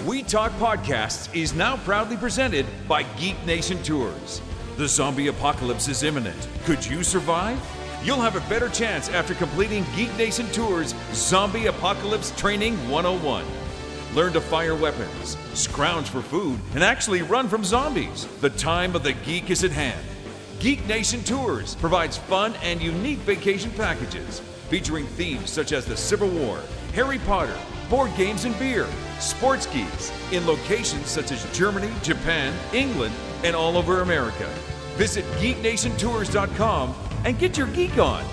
We Talk Podcasts is now proudly presented by Geek Nation Tours. The zombie apocalypse is imminent. Could you survive? You'll have a better chance after completing Geek Nation Tours Zombie Apocalypse Training 101. Learn to fire weapons, scrounge for food, and actually run from zombies. The time of the geek is at hand. Geek Nation Tours provides fun and unique vacation packages featuring themes such as the Civil War, Harry Potter, board games and beer, sports geeks in locations such as Germany, Japan, England, and all over America. Visit geeknationtours.com and get your geek on.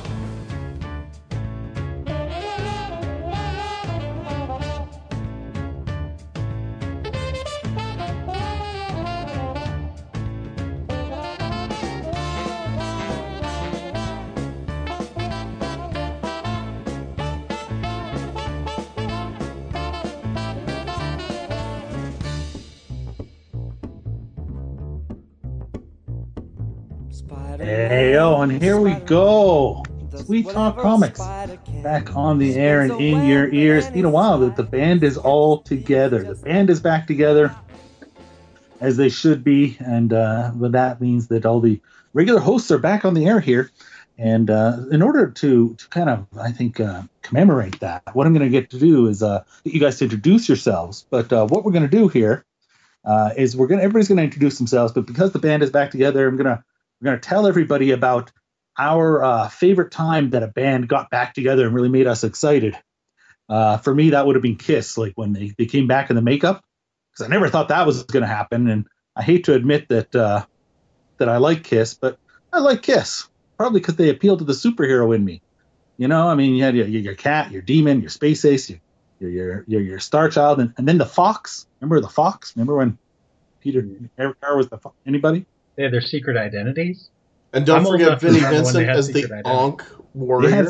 Heyo, and here we go. Sweet Talk Comics back on the air and in your ears. It's been a while that the band is all together. The band is back together as they should be, and but that means that all the regular hosts are back on the air here. And in order to kind of, I think, commemorate that, what I'm going to get to do is get you guys to introduce yourselves. But what we're going to do here is everybody's going to introduce themselves. But because the band is back together, we're going to tell everybody about our favorite time that a band got back together and really made us excited. For me, that would have been Kiss, like when they came back in the makeup, because I never thought that was going to happen. And I hate to admit that I like Kiss, but I like Kiss probably because they appeal to the superhero in me. You know, I mean, you had your cat, your demon, your space ace, your Star Child, and then the Fox. Remember the Fox? Remember when Peter Parker was the Fox? Anybody? They had their secret identities. And don't forget Vinnie Vincent as the Ankh warrior.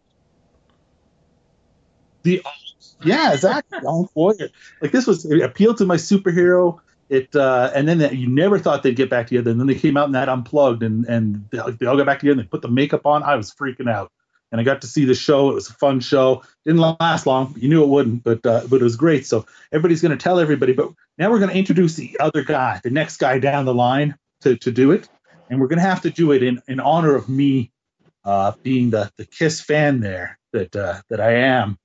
Yeah, exactly. Ankh warrior. Like it appealed to my superhero. And then you never thought they'd get back together. And then they came out in that Unplugged, and they all got back together and they put the makeup on. I was freaking out. And I got to see the show. It was a fun show. Didn't last long. You knew it wouldn't, but it was great. So everybody's going to tell everybody. But now we're going to introduce the other guy, the next guy down the line to do it. And we're going to have to do it in honor of me being the Kiss fan there that I am,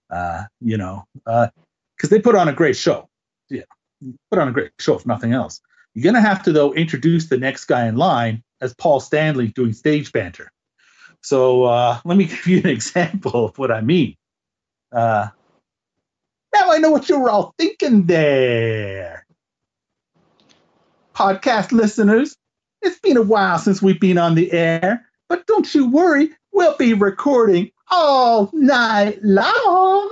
because they put on a great show. Yeah, put on a great show, if nothing else. You're going to have to, though, introduce the next guy in line as Paul Stanley doing stage banter. So let me give you an example of what I mean. Now I know what you were all thinking there. Podcast listeners, it's been a while since we've been on the air, but don't you worry, we'll be recording all night long.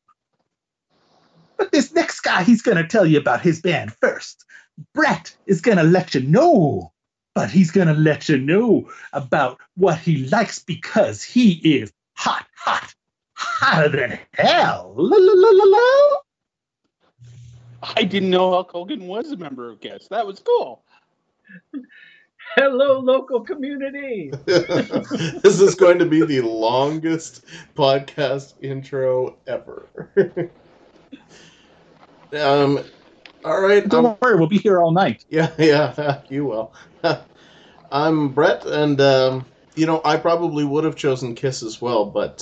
But this next guy, he's going to tell you about his band first. Brett is going to let you know, but he's going to let you know about what he likes because he is hotter than hell. La, la, la, la, la. I didn't know Hulk Hogan was a member of Kiss. That was cool. Hello, local community. This is going to be the longest podcast intro ever. All right. Don't worry, we'll be here all night. Yeah, you will. I'm Brett, and I probably would have chosen Kiss as well, but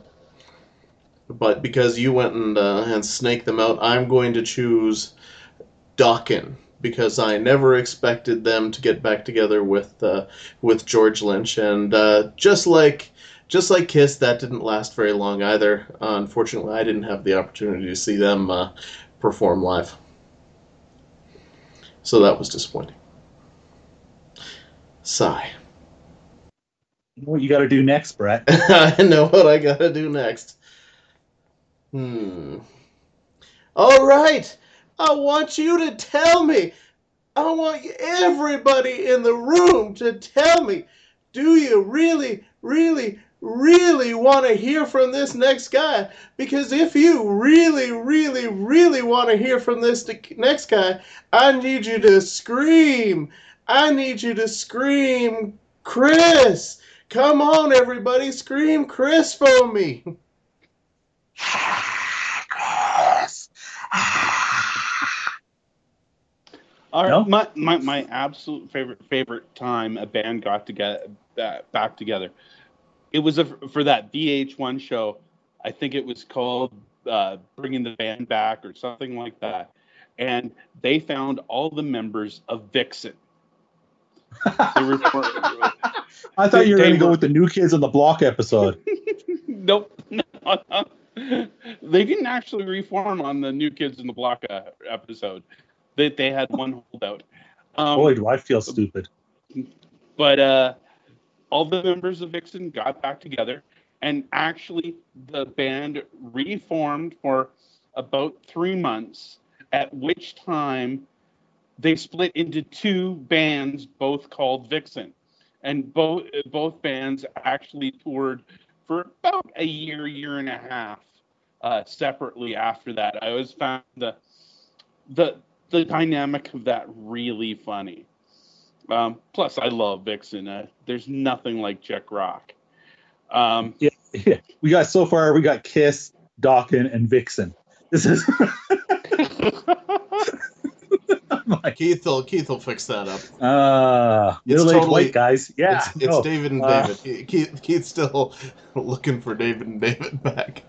because you went and snaked them out, I'm going to choose Dokken, because I never expected them to get back together with George Lynch, and just like Kiss, that didn't last very long either. Unfortunately, I didn't have the opportunity to see them perform live, so that was disappointing. Sigh. You know what you got to do next, Brett? I know what I got to do next. All right. I want you to tell me. I want everybody in the room to tell me. Do you really, really, really want to hear from this next guy? Because if you really, really, really want to hear from this next guy, I need you to scream. I need you to scream, Chris. Come on, everybody. Scream Chris for me. Chris. No? My absolute favorite time a band got together back together. It was for that VH1 show. I think it was called Bringing the Band Back or something like that. And they found all the members of Vixen. They were, I thought you were going to go with the New Kids on the Block episode. Nope. They didn't actually reform on the New Kids on the Block episode. They had one holdout. Boy, do I feel stupid. But all the members of Vixen got back together, and actually the band reformed for about 3 months, at which time they split into two bands, both called Vixen. And both bands actually toured for about a year and a half separately after that. I always found the dynamic of that really funny. Plus, I love Vixen. There's nothing like Czech rock. Yeah. We got Kiss, Dokken, and Vixen. This is Keith will fix that up. middle-aged white guys. Yeah, it's David and David. Keith's still looking for David and David back.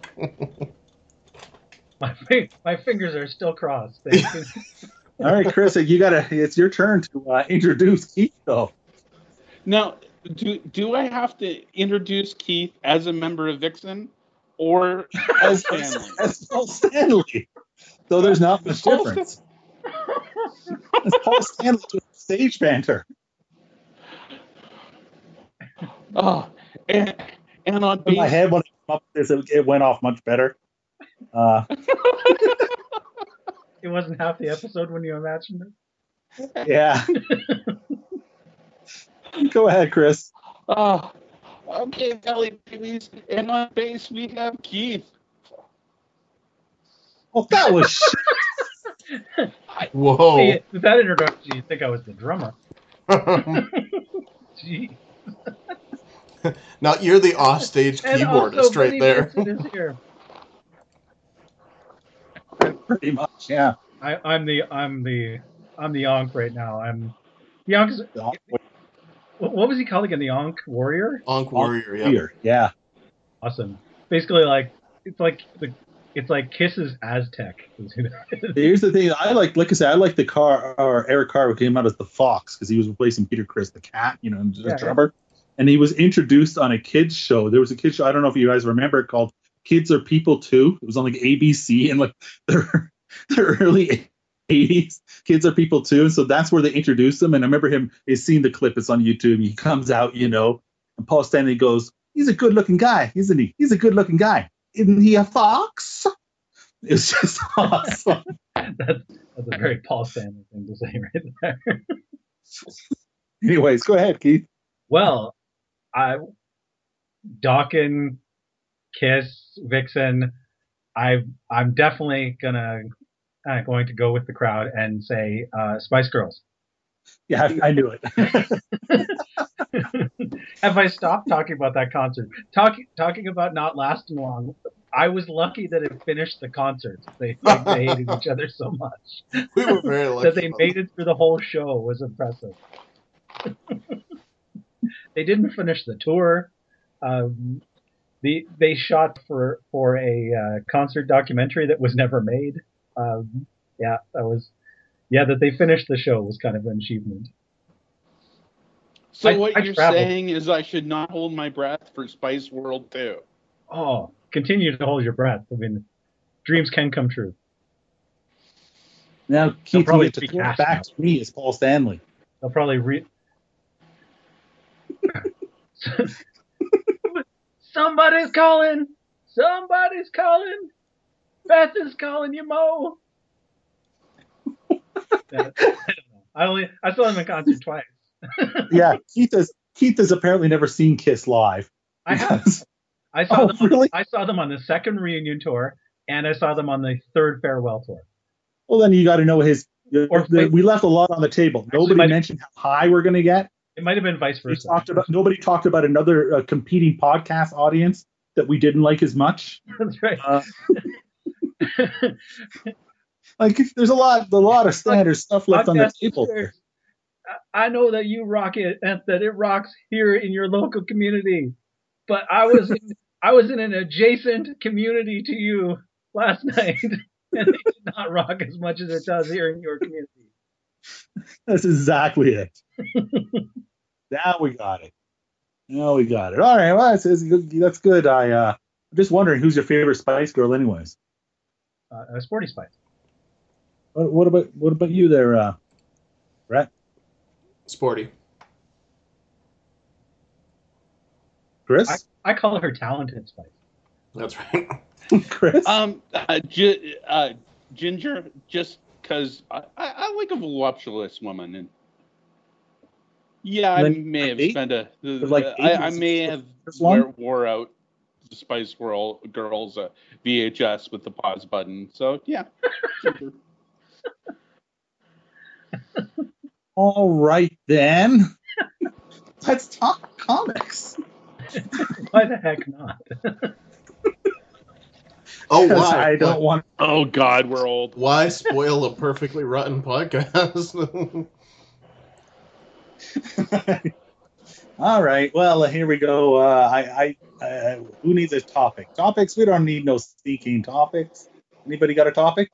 My fingers are still crossed. All right, Chris, it's your turn to introduce Keith, though. Now, do I have to introduce Keith as a member of Vixen or as Stanley? As Paul Stanley. So there's not much difference. It's Paul Stanley with stage banter. Oh, and on In my head, when it came up with this, it went off much better. It wasn't half the episode when you imagined it. Yeah. Go ahead, Chris. Okay, Belly Babies. And on bass, we have Keith. Well, that was shit. Whoa. See, with that introduction, you'd think I was the drummer. Gee. Now you're the offstage keyboardist right there. Is here. Pretty much, yeah. I'm the Ankh right now. The Ankh. What was he called again? The Ankh Warrior. Ankh Warrior, yeah. Awesome. Basically, it's like Kiss's Aztec. Here's the thing. I like I said, I like the Eric Carr who came out as the Fox because he was replacing Peter Criss, the cat, the drummer. And he was introduced on a kids show. There was a kids show. I don't know if you guys remember it, called Kids Are People Too. It was on like ABC and like the early 80s. Kids Are People Too. And so that's where they introduced him. And I remember he's seen the clip. It's on YouTube. He comes out, and Paul Stanley goes, "He's a good looking guy, isn't he? He's a good looking guy. Isn't he a fox?" It's just awesome. That's a very Paul Stanley thing to say right there. Anyways, go ahead, Keith. Well, Dokken, Kiss, Vixen. I'm definitely going to go with the crowd and say Spice Girls. Yeah, I knew it. Have I stopped talking about that concert? Talking about not lasting long. I was lucky that it finished the concert. They hated each other so much. We were very lucky that they made it through the whole show was impressive. They didn't finish the tour. They shot for a concert documentary that was never made. That they finished the show was kind of an achievement. So what you're saying is I should not hold my breath for Spice World 2. Oh, continue to hold your breath. I mean, dreams can come true. Now, Keith, you get to throw it back to me as Paul Stanley. They'll probably Somebody's calling. Somebody's calling. Beth is calling you, Mo. I don't know. I saw them in concert twice. Yeah, Keith has apparently never seen Kiss live. I have. I saw them. Really? I saw them on the second reunion tour, and I saw them on the third farewell tour. Well, then you got to know we left a lot on the table. Nobody mentioned how high we're going to get. It might have been vice versa. Nobody talked about another competing podcast audience that we didn't like as much. That's right. Like, there's a lot of standard stuff left on the Podcast table. listeners, I know that you rock it and that it rocks here in your local community, but I was in an adjacent community to you last night, and it did not rock as much as it does here in your community. That's exactly it. Now we got it. All right, well, that's good. I'm just wondering, who's your favorite Spice Girl, anyways? Sporty Spice. What about you there, Brett? Sporty. Chris? I call her Talented Spice. That's right. Chris? Ginger, just because I like a voluptuous woman, and yeah, I may have spent I may have wore out the Spice Girls VHS with the pause button. So yeah. All right then. Let's talk comics. Why the heck not? Oh, why? I don't want. Oh God, we're old. Why spoil a perfectly rotten podcast? All right. Well, here we go. Who needs a topic? Topics? We don't need no sneaking topics. Anybody got a topic?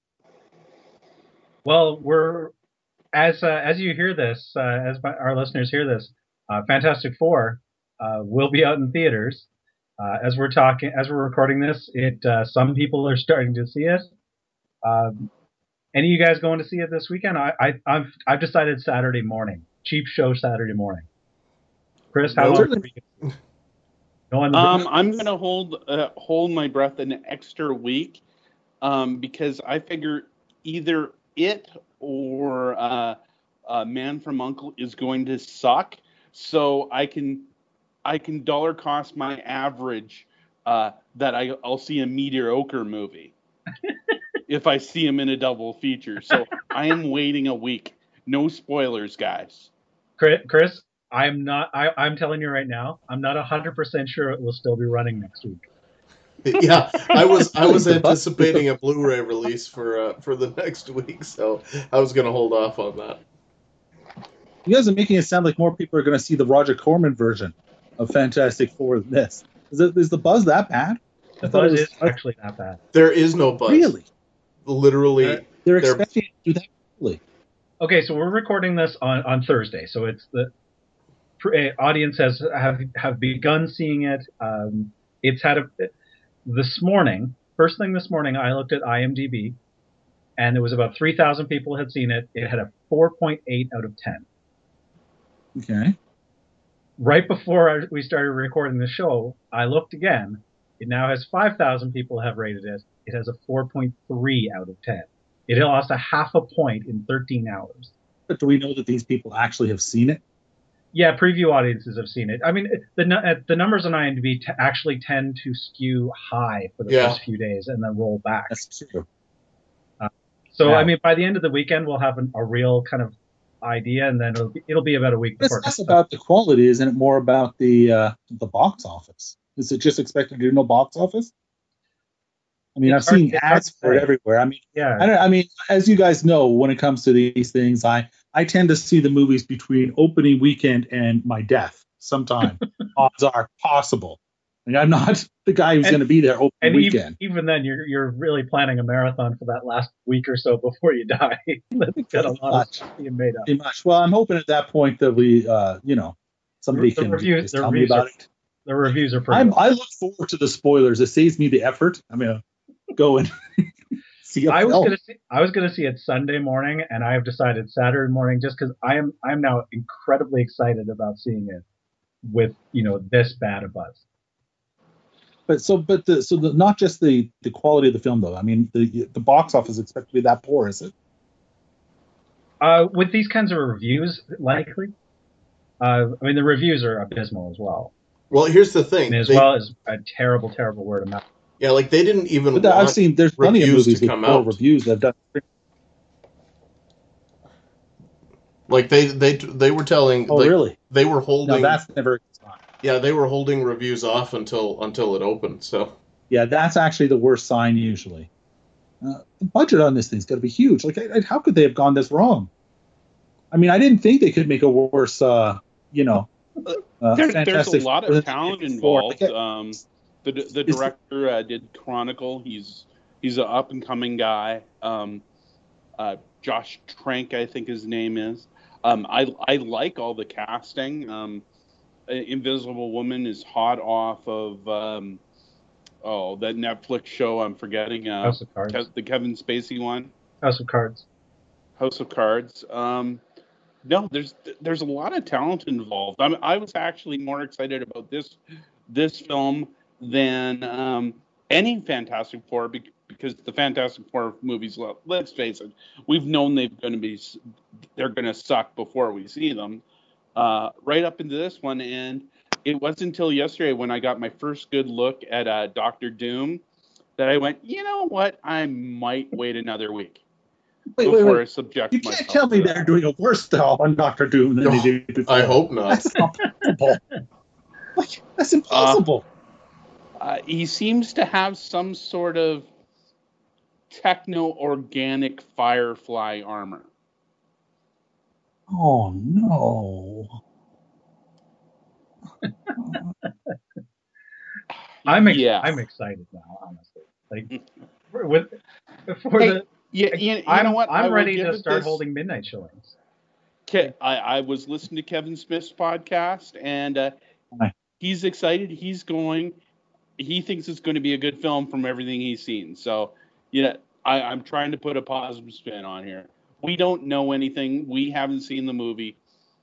Well, we're as you hear this, our listeners hear this, Fantastic Four will be out in theaters. As we're recording this, some people are starting to see it. Any of you guys going to see it this weekend? I've decided Saturday morning, cheap show Saturday morning. Chris, how long are you going? I'm gonna hold my breath an extra week, because I figure either it or Man from U.N.C.L.E. is going to suck, so I can dollar cost my average that I'll see a mediocre movie if I see him in a double feature. So I am waiting a week. No spoilers, guys. Chris, I'm telling you right now, I'm not 100% sure it will still be running next week. Yeah, I was anticipating a Blu-ray release for the next week, so I was going to hold off on that. You guys are making it sound like more people are going to see the Roger Corman version of Fantastic Four than this. Is the buzz that bad? I thought it is actually that bad. There is no buzz. Really? Literally. They're expecting to do that quickly. Okay, so we're recording this on Thursday, so it's the audience have begun seeing it. It's had first thing this morning, I looked at IMDb, and there was about 3,000 people had seen it. It had a 4.8 out of 10. Okay. Right before we started recording the show, I looked again. It now has 5,000 people have rated it. It has a 4.3 out of 10. It lost a half a point in 13 hours. But do we know that these people actually have seen it? Yeah, preview audiences have seen it. I mean, the numbers on IMDb actually tend to skew high for the first few days and then roll back. That's true. I mean, by the end of the weekend, we'll have a real kind of idea, and then it'll be about a week before. It's less about the quality, isn't it? More about the box office. Is it just expected to do no box office? I mean, I've seen ads for it everywhere. I mean, I mean, as you guys know, when it comes to these things, I tend to see the movies between opening weekend and my death. Sometime odds are possible. I mean, I'm not the guy who's going to be there opening weekend. Even then, you're really planning a marathon for that last week or so before you die. That's got a lot of stuff being made up. Pretty much. Well, I'm hoping at that point that we, somebody can tell me about it. The reviews are pretty. I look forward to the spoilers. It saves me the effort. I'm gonna go and see. I was gonna see it Sunday morning, and I have decided Saturday morning, just because I'm now incredibly excited about seeing it with this bad a buzz. But not just the quality of the film though. I mean, the box office is expected to be that poor, is it? With these kinds of reviews, likely. I mean, the reviews are abysmal as well. Well, here's the thing. And well as a terrible, terrible word of mouth. Yeah, like they didn't even. But I've seen there's plenty of movies with poor reviews that have done. Like they were telling. Oh, really? They were holding. No, that's never. Yeah, they were holding reviews off until it opened. So. Yeah, that's actually the worst sign usually. The budget on this thing's got to be huge. Like, how could they have gone this wrong? I mean, I didn't think they could make a worse, There's a Fantastic lot Four of than talent they did before. involved. Like, The director did Chronicle. He's an up and coming guy. Josh Trank, I think his name is. I like all the casting. Invisible Woman is hot off of that Netflix show I'm forgetting. House of Cards. The Kevin Spacey one. House of Cards. House of Cards. No, there's a lot of talent involved. I was actually more excited about this film than any Fantastic Four because the Fantastic Four movies, let's face it, we've known they're going to suck before we see them. Right up into this one, and it wasn't until yesterday when I got my first good look at Doctor Doom that I went, you know what, I might wait another week. Before I subject myself. You can't tell me they're doing a worse job on Doctor Doom than they did before. I hope not. That's not possible. That's impossible. He seems to have some sort of techno-organic Firefly armor. Oh, no. I'm excited now, honestly. Like, you know what? I'm ready to start holding midnight showings. I was listening to Kevin Smith's podcast, and he's excited. He thinks it's going to be a good film from everything he's seen. So, I'm trying to put a positive spin on here. We don't know anything. We haven't seen the movie.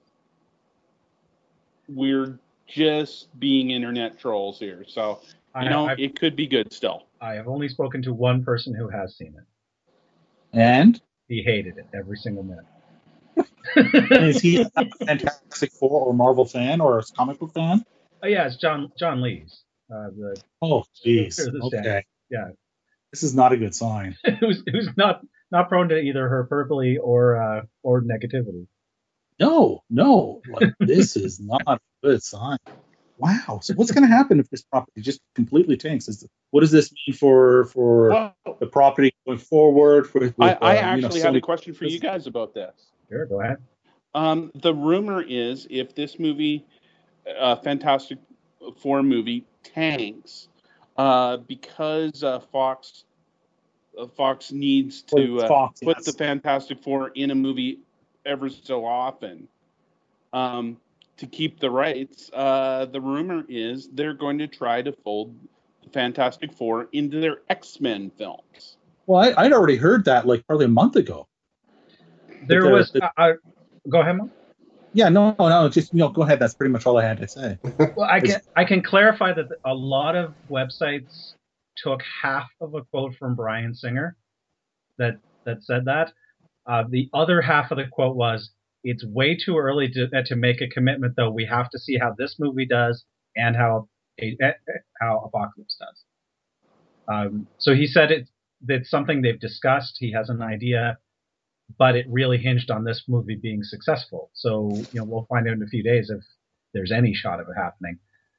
We're just being internet trolls here. So, it could be good still. I have only spoken to one person who has seen it. And? He hated it every single minute. Is he a Fantastic Four or Marvel fan or a comic book fan? Oh, yeah, it's John Lees. Oh, jeez. Okay. Yeah. This is not a good sign. who's not prone to either hyperbole or negativity. No. Like, this is not a good sign. Wow. So what's going to happen if this property just completely tanks? What does this mean for the property going forward? I actually have a question for you guys about this. Sure, go ahead. The rumor is if this movie, Fantastic Four movie, tanks, because Fox needs to put the Fantastic Four in a movie ever so often. To keep the rights, the rumor is they're going to try to fold the Fantastic Four into their X-Men films. Well, I'd already heard that like probably a month ago. Go ahead, Mark. Yeah, no, just go ahead. That's pretty much all I had to say. Well, I can clarify that a lot of websites took half of a quote from Bryan Singer that said that. The other half of the quote was, "It's way too early to make a commitment, though. We have to see how this movie does and how Apocalypse does." So he said it's something they've discussed. He has an idea, but it really hinged on this movie being successful. So we'll find out in a few days if there's any shot of it happening.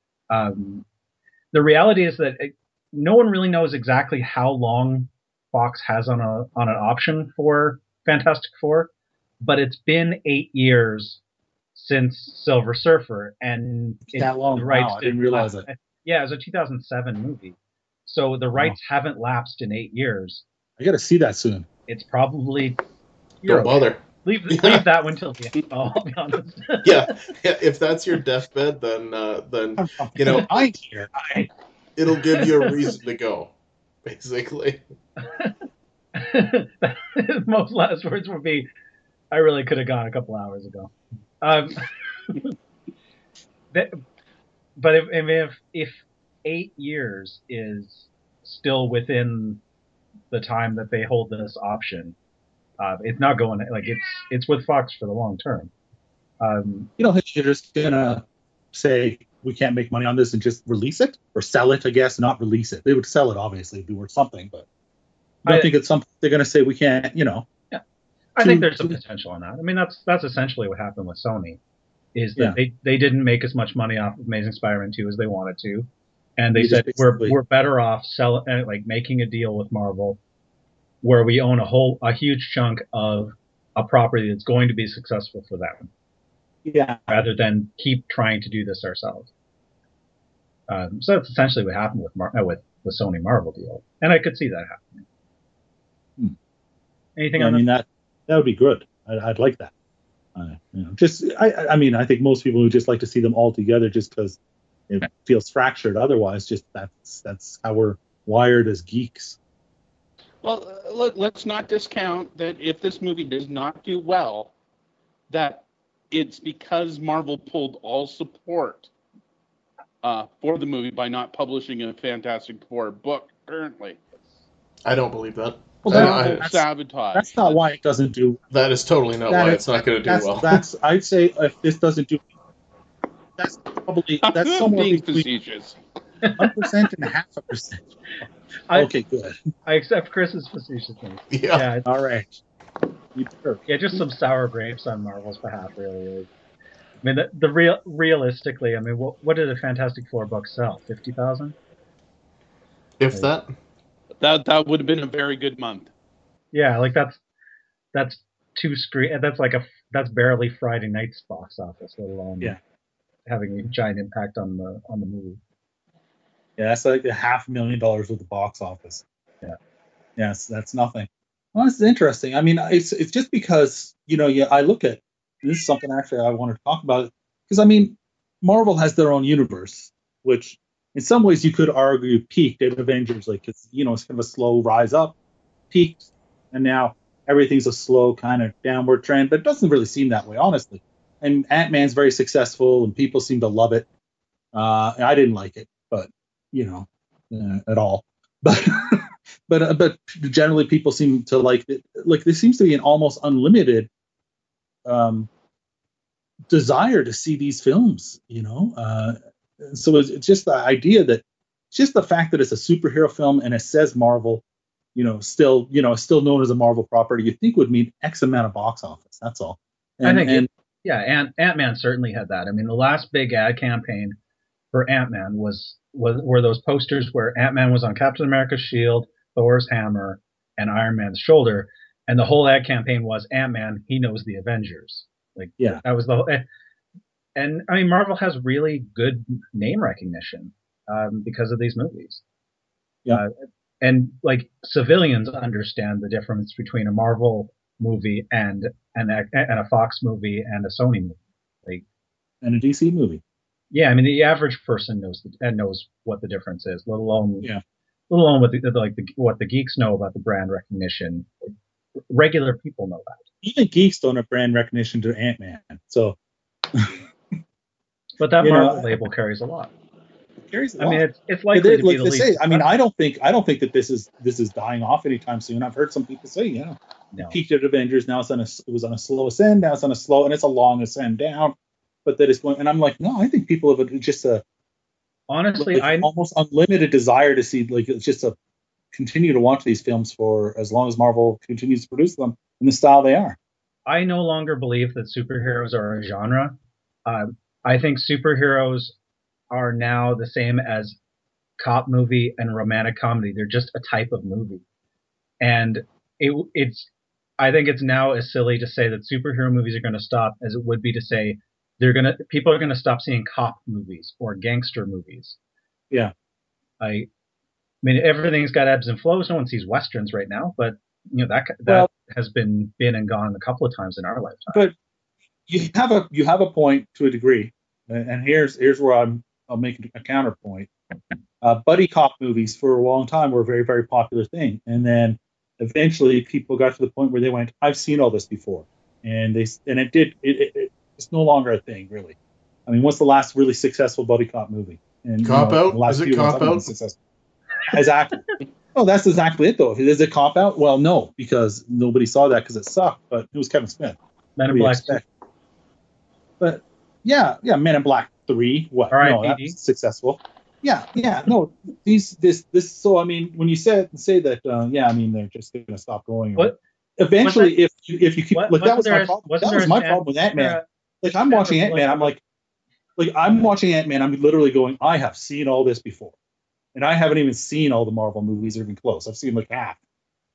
The reality is that no one really knows exactly how long Fox has on an option for Fantastic Four. But it's been 8 years since Silver Surfer, and that long. Wow, I didn't realize it. Yeah, it was a 2007 movie, so the rights haven't lapsed in 8 years. I got to see that soon. It's probably don't bother. Leave that one till the end. I'll be honest. yeah, if that's your deathbed, then it'll give you a reason to go, basically. Most last words would be, I really could have gone a couple hours ago. But if 8 years is still within the time that they hold this option, it's not going it's with Fox for the long term. They're just gonna say we can't make money on this and just release it or sell it. I guess not release it. They would sell it, obviously, it'd be worth something, but I don't think it's something they're gonna say we can't. I think there's some potential on that. I mean, that's essentially what happened with Sony, is that they didn't make as much money off of Amazing Spider-Man 2 as they wanted to, and they said we're better off making a deal with Marvel where we own a huge chunk of a property that's going to be successful for them, Yeah. rather than keep trying to do this ourselves. So that's essentially what happened with the Sony Marvel deal, and I could see that happening. Anything Yeah, I on mean that would be good. I'd like that. I mean, I think most people would just like to see them all together, just because it feels fractured. Otherwise, just that's how we're wired as geeks. Well, let's not discount that if this movie does not do well, that it's because Marvel pulled all support for the movie by not publishing a Fantastic Four book currently. I don't believe that. Well, Sabotage. That's not why it doesn't do. That is totally not why it's not going to do well. That's I'd say if this doesn't do, that's somewhere being between facetious. 1% and 0.5%. Okay, good. I accept Chris's facetiousness. Yeah. All right. Yeah, just some sour grapes on Marvel's behalf, really. I mean, realistically, I mean, what did a Fantastic Four book sell? 50,000? If that. That would have been a very good month. Yeah, like that's two screen. That's barely Friday night's box office, let alone having a giant impact on the movie. Yeah, that's like $500,000 with the box office. Yeah. Yes, that's nothing. Well, this is interesting. I mean, it's just because I look at this is something actually I want to talk about, because I mean, Marvel has their own universe, which in some ways you could argue peaked at Avengers, like it's kind of a slow rise up, peaked, and now everything's a slow kind of downward trend, but it doesn't really seem that way, honestly. And Ant-Man's very successful, and people seem to love it. I didn't like it, but at all. But but generally people seem to like it. Like there seems to be an almost unlimited desire to see these films. So it's just the idea that just the fact that it's a superhero film and it says Marvel, still known as a Marvel property, you think would mean X amount of box office. That's all. Ant-Man certainly had that. I mean, the last big ad campaign for Ant-Man were those posters where Ant-Man was on Captain America's shield, Thor's hammer, and Iron Man's shoulder, and the whole ad campaign was Ant-Man, he knows the Avengers. That was the whole. And I mean, Marvel has really good name recognition because of these movies. Yeah. And like civilians understand the difference between a Marvel movie and a Fox movie and a Sony movie, and a DC movie. Yeah, I mean the average person knows what the difference is, let alone what the geeks know about the brand recognition. Regular people know that. Even geeks don't have brand recognition to Ant-Man. So, but that Marvel label carries a lot. I mean, it's likely to be the least. I mean, I don't think that this is dying off anytime soon. I've heard some people say, it peaked at Avengers. Now it was on a slow ascend. Now it's on a slow, and it's a long ascend down. But that is going, and I'm like, no, I think people have just almost unlimited desire to see, just to continue to watch these films for as long as Marvel continues to produce them in the style they are. I no longer believe that superheroes are a genre. I think superheroes are now the same as cop movie and romantic comedy. They're just a type of movie, and I think it's now as silly to say that superhero movies are going to stop as it would be to say people are going to stop seeing cop movies or gangster movies. Yeah. I mean, everything's got ebbs and flows. No one sees Westerns right now, but that has been and gone a couple of times in our lifetime. But you have a point to a degree, and here's where I'll make a counterpoint. Buddy cop movies for a long time were a very, very popular thing, and then eventually people got to the point where they went, "I've seen all this before," and it's no longer a thing, really. I mean, what's the last really successful buddy cop movie? And Cop Out? Is it Cop Out? Exactly. Oh, that's exactly it, though. Is it Cop Out? Well, no, because nobody saw that because it sucked. But it was Kevin Smith. Men in Black. But yeah, Men in Black 3. What? Right, no, that's successful. Yeah. No, this. So I mean, when you say that, I mean they're just going to stop going. What? Eventually, if you keep that was my problem. That was my problem with Ant-Man. Like I'm watching Ant-Man, I'm like I'm watching Ant-Man. I'm literally going, I have seen all this before, and I haven't even seen all the Marvel movies or even close. I've seen like half.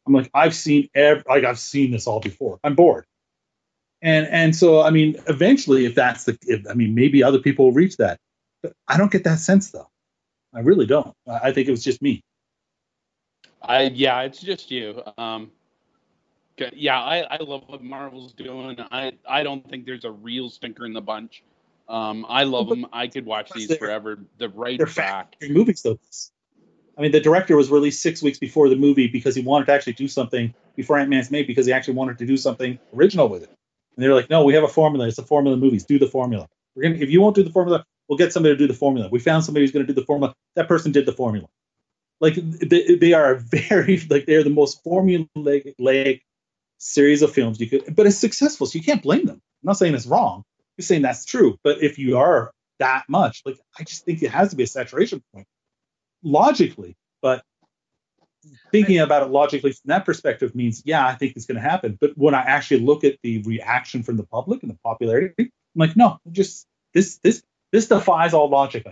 I'm like, I've seen I've seen this all before. I'm bored. And so I mean, eventually, I mean, maybe other people will reach that. But I don't get that sense though. I really don't. I think it was just me. Yeah, it's just you. Yeah, I love what Marvel's doing. I don't think there's a real stinker in the bunch. I love them. I could watch these forever. The right They're track. factory movies though. I mean, the director was released 6 weeks before the movie because he wanted to actually do something before Ant-Man's made because he actually wanted to do something original with it. And they were like, no, we have a formula. It's a formula movies. Do the formula. If you won't do the formula, we'll get somebody to do the formula. We found somebody who's going to do the formula. That person did the formula. Like they are very they're the most formulaic series of films you could, but it's successful, so you can't blame them. I'm not saying it's wrong. I'm saying that's true. But if you are that much, I just think it has to be a saturation point logically. But thinking about it logically from that perspective means, yeah, I think it's going to happen. But when I actually look at the reaction from the public and the popularity, I'm like, no, just this defies all logic.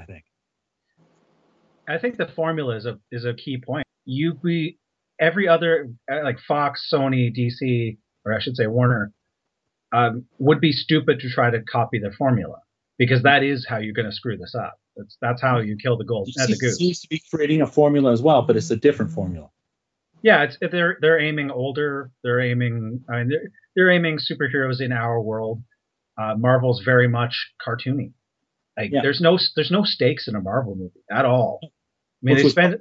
I think the formula is a key point. Every other like Fox, Sony, DC, or I should say Warner, would be stupid to try to copy the formula because that is how you're going to screw this up. That's how you kill the goose. Seems to be creating a formula as well, but it's a different formula. Yeah, they're aiming older. They're aiming superheroes in our world. Marvel's very much cartoony. There's no stakes in a Marvel movie at all. I mean, they spent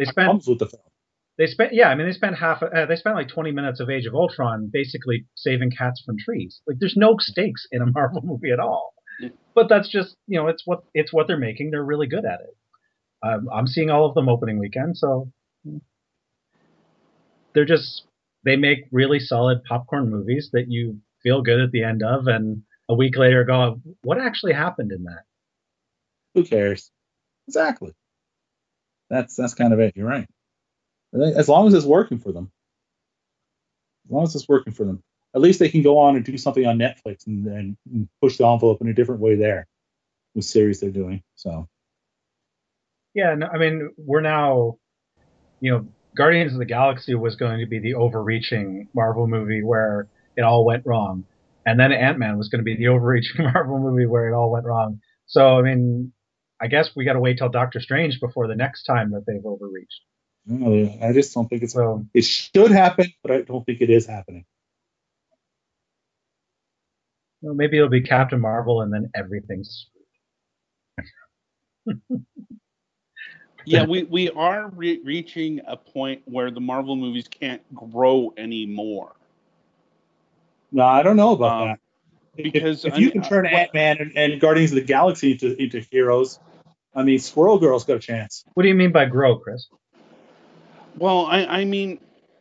like 20 minutes of Age of Ultron basically saving cats from trees. Like there's no stakes in a Marvel movie at all. But that's just, it's what they're making. They're really good at it. I'm seeing all of them opening weekend, so they make really solid popcorn movies that you feel good at the end of, and a week later go, what actually happened in that? Who cares? Exactly. That's kind of it. You're right. As long as it's working for them. At least they can go on and do something on Netflix and push the envelope in a different way there with series they're doing. So. Yeah, no, I mean, we're now, Guardians of the Galaxy was going to be the overreaching Marvel movie where it all went wrong. And then Ant-Man was going to be the overreaching Marvel movie where it all went wrong. So, I mean, I guess we got to wait till Doctor Strange before the next time that they've overreached. No, I just don't think it should happen, but I don't think it is happening. Well, maybe it'll be Captain Marvel and then everything's screwed. Yeah, we are reaching a point where the Marvel movies can't grow anymore. No, I don't know about that. Because if you can turn Ant-Man and Guardians of the Galaxy into heroes, I mean, Squirrel Girl's got a chance. What do you mean by grow, Chris? Well, I mean,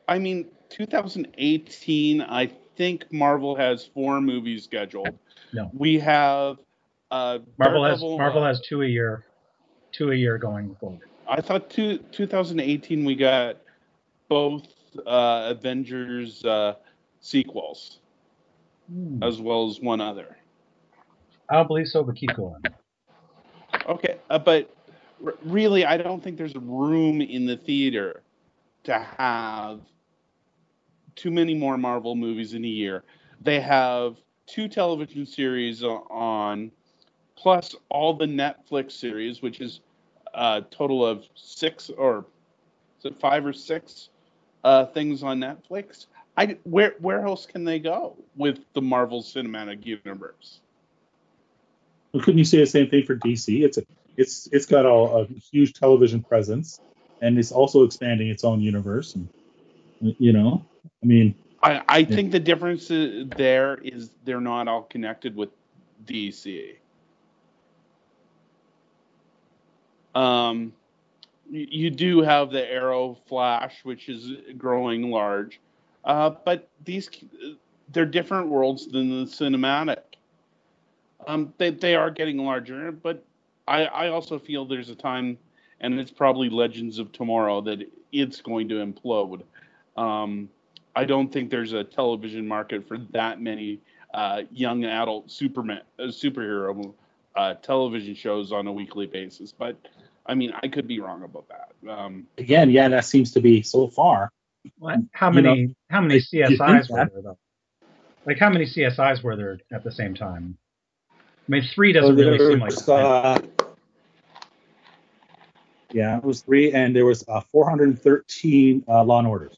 2018. I think Marvel has 4 movies scheduled. No, we have Marvel has 2 a year going forward. I thought 2018 we got both Avengers sequels, as well as one other. I don't believe so, but keep going. Okay, but really, I don't think there's room in the theater to have too many more Marvel movies in a year. They have 2 television series on, plus all the Netflix series, which is a total of 6 or is it 5 or 6 things on Netflix. Where else can they go with the Marvel Cinematic Universe? Well, couldn't you say the same thing for DC? It's got a huge television presence, and it's also expanding its own universe. And I mean, I think the difference there is they're not all connected with DC. You do have the Arrow Flash, which is growing large, but they're different worlds than the cinematic. They are getting larger, but I also feel there's a time, and it's probably Legends of Tomorrow, that it's going to implode. I don't think there's a television market for that many young adult superhero television shows on a weekly basis. But I mean, I could be wrong about that. Again, yeah, that seems to be so far. How You know, many you think CSIs were that? there though? Like how many CSIs were there at the same time? I mean, 3 So doesn't really seem like yeah, it was 3, and there was 413 Law and Orders.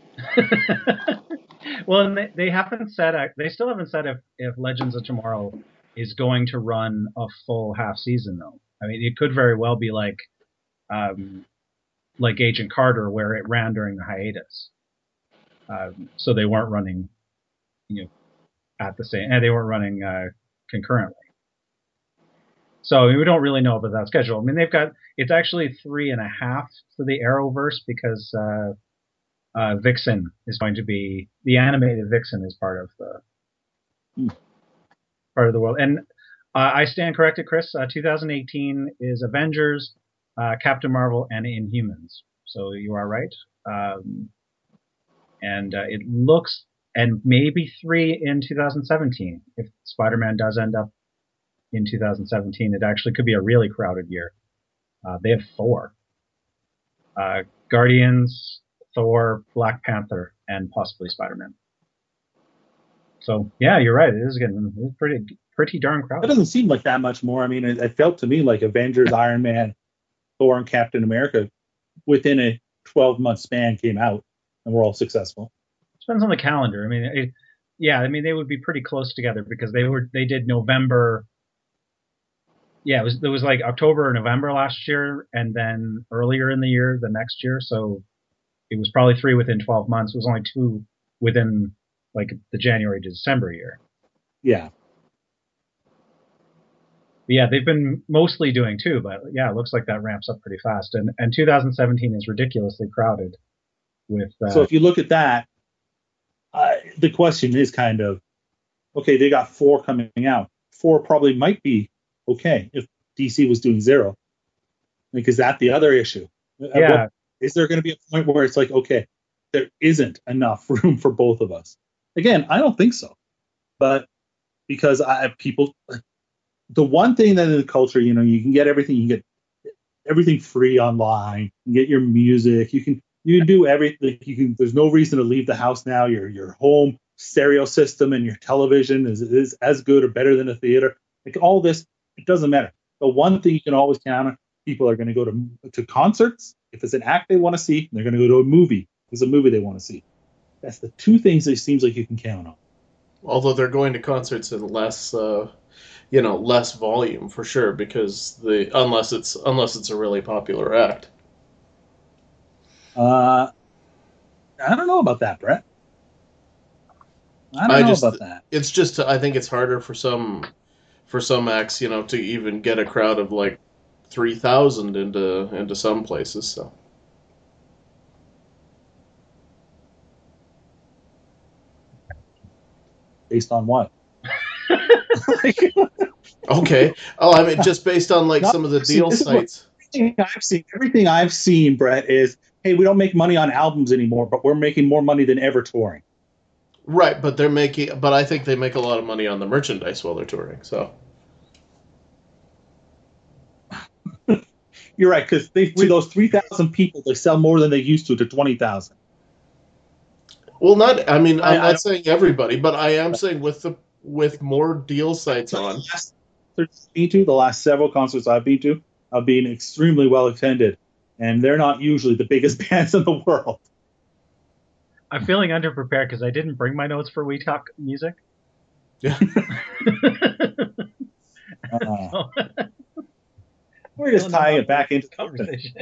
Well, and they haven't said they still haven't said if Legends of Tomorrow is going to run a full half season though. I mean, it could very well be like Agent Carter, where it ran during the hiatus. So they weren't running, at the same, and they weren't running concurrently. So we don't really know about that schedule. I mean, it's actually 3.5 for the Arrowverse because Vixen is going to be the animated Vixen is part of the world. And I stand corrected, Chris. 2018 is Avengers, Captain Marvel, and Inhumans. So you are right. And it looks, and maybe 3 in 2017 if Spider-Man does end up in 2017. It actually could be a really crowded year. They have 4: Guardians, Thor, Black Panther, and possibly Spider-Man. So yeah, you're right. It is getting pretty darn crowded. It doesn't seem like that much more. I mean, it felt to me like Avengers, Iron Man, Thor, and Captain America within a 12-month span came out, and were all successful. Depends on the calendar. I mean, they would be pretty close together because they did November. Yeah, it was like October or November last year, and then earlier in the year the next year. So it was probably 3 within 12 months. It was only 2 within like the January to December year. Yeah. But yeah, they've been mostly doing 2, but yeah, it looks like that ramps up pretty fast. And 2017 is ridiculously crowded with. So if you look at that, the question is kind of, okay, they got 4 coming out. 4 probably might be okay if DC was doing 0. Like, is that the other issue? Yeah. Is there going to be a point where it's like, okay, there isn't enough room for both of us? Again, I don't think so. But because the one thing that in the culture, you can get everything. You can get everything free online. You can get your music. You can do everything. There's no reason to leave the house now. Your home stereo system and your television is as good or better than a theater. Like all this, it doesn't matter. The one thing you can always count on: people are going to go to concerts if it's an act they want to see. They're going to go to a movie if it's a movie they want to see. That's the 2 things it seems like you can count on. Although they're going to concerts in less volume for sure, because unless it's a really popular act. I don't know about that, Brett. I don't know about that. It's just, I think it's harder for some acts, to even get a crowd of like 3,000 into some places. So. Based on what? Okay. Oh, I mean, just based on like some of the deal sites. Everything I've seen, Brett, is, hey, we don't make money on albums anymore, but we're making more money than ever touring. Right, but I think they make a lot of money on the merchandise while they're touring. So. You're right, because to those 3,000 people, they sell more than they used to 20,000. Well, I'm not saying everybody, but I am saying with more deal sites on. The last several concerts I've been to have been extremely well attended, and they're not usually the biggest bands in the world. I'm feeling underprepared because I didn't bring my notes for We Talk Music. Yeah. We're just tying it back into conversation.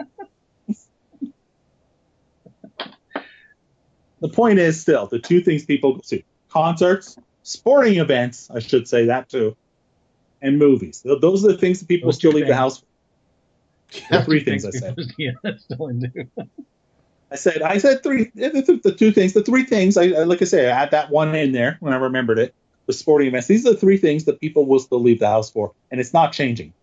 The point is still the 2 things people go to: concerts, sporting events, I should say that too, and movies. Those are the things that people still leave the house for. The 3 things I said. I said 3. The 2 things. The 3 things. I add that one in there when I remembered it. The sporting events. These are the 3 things that people will still leave the house for, and it's not changing.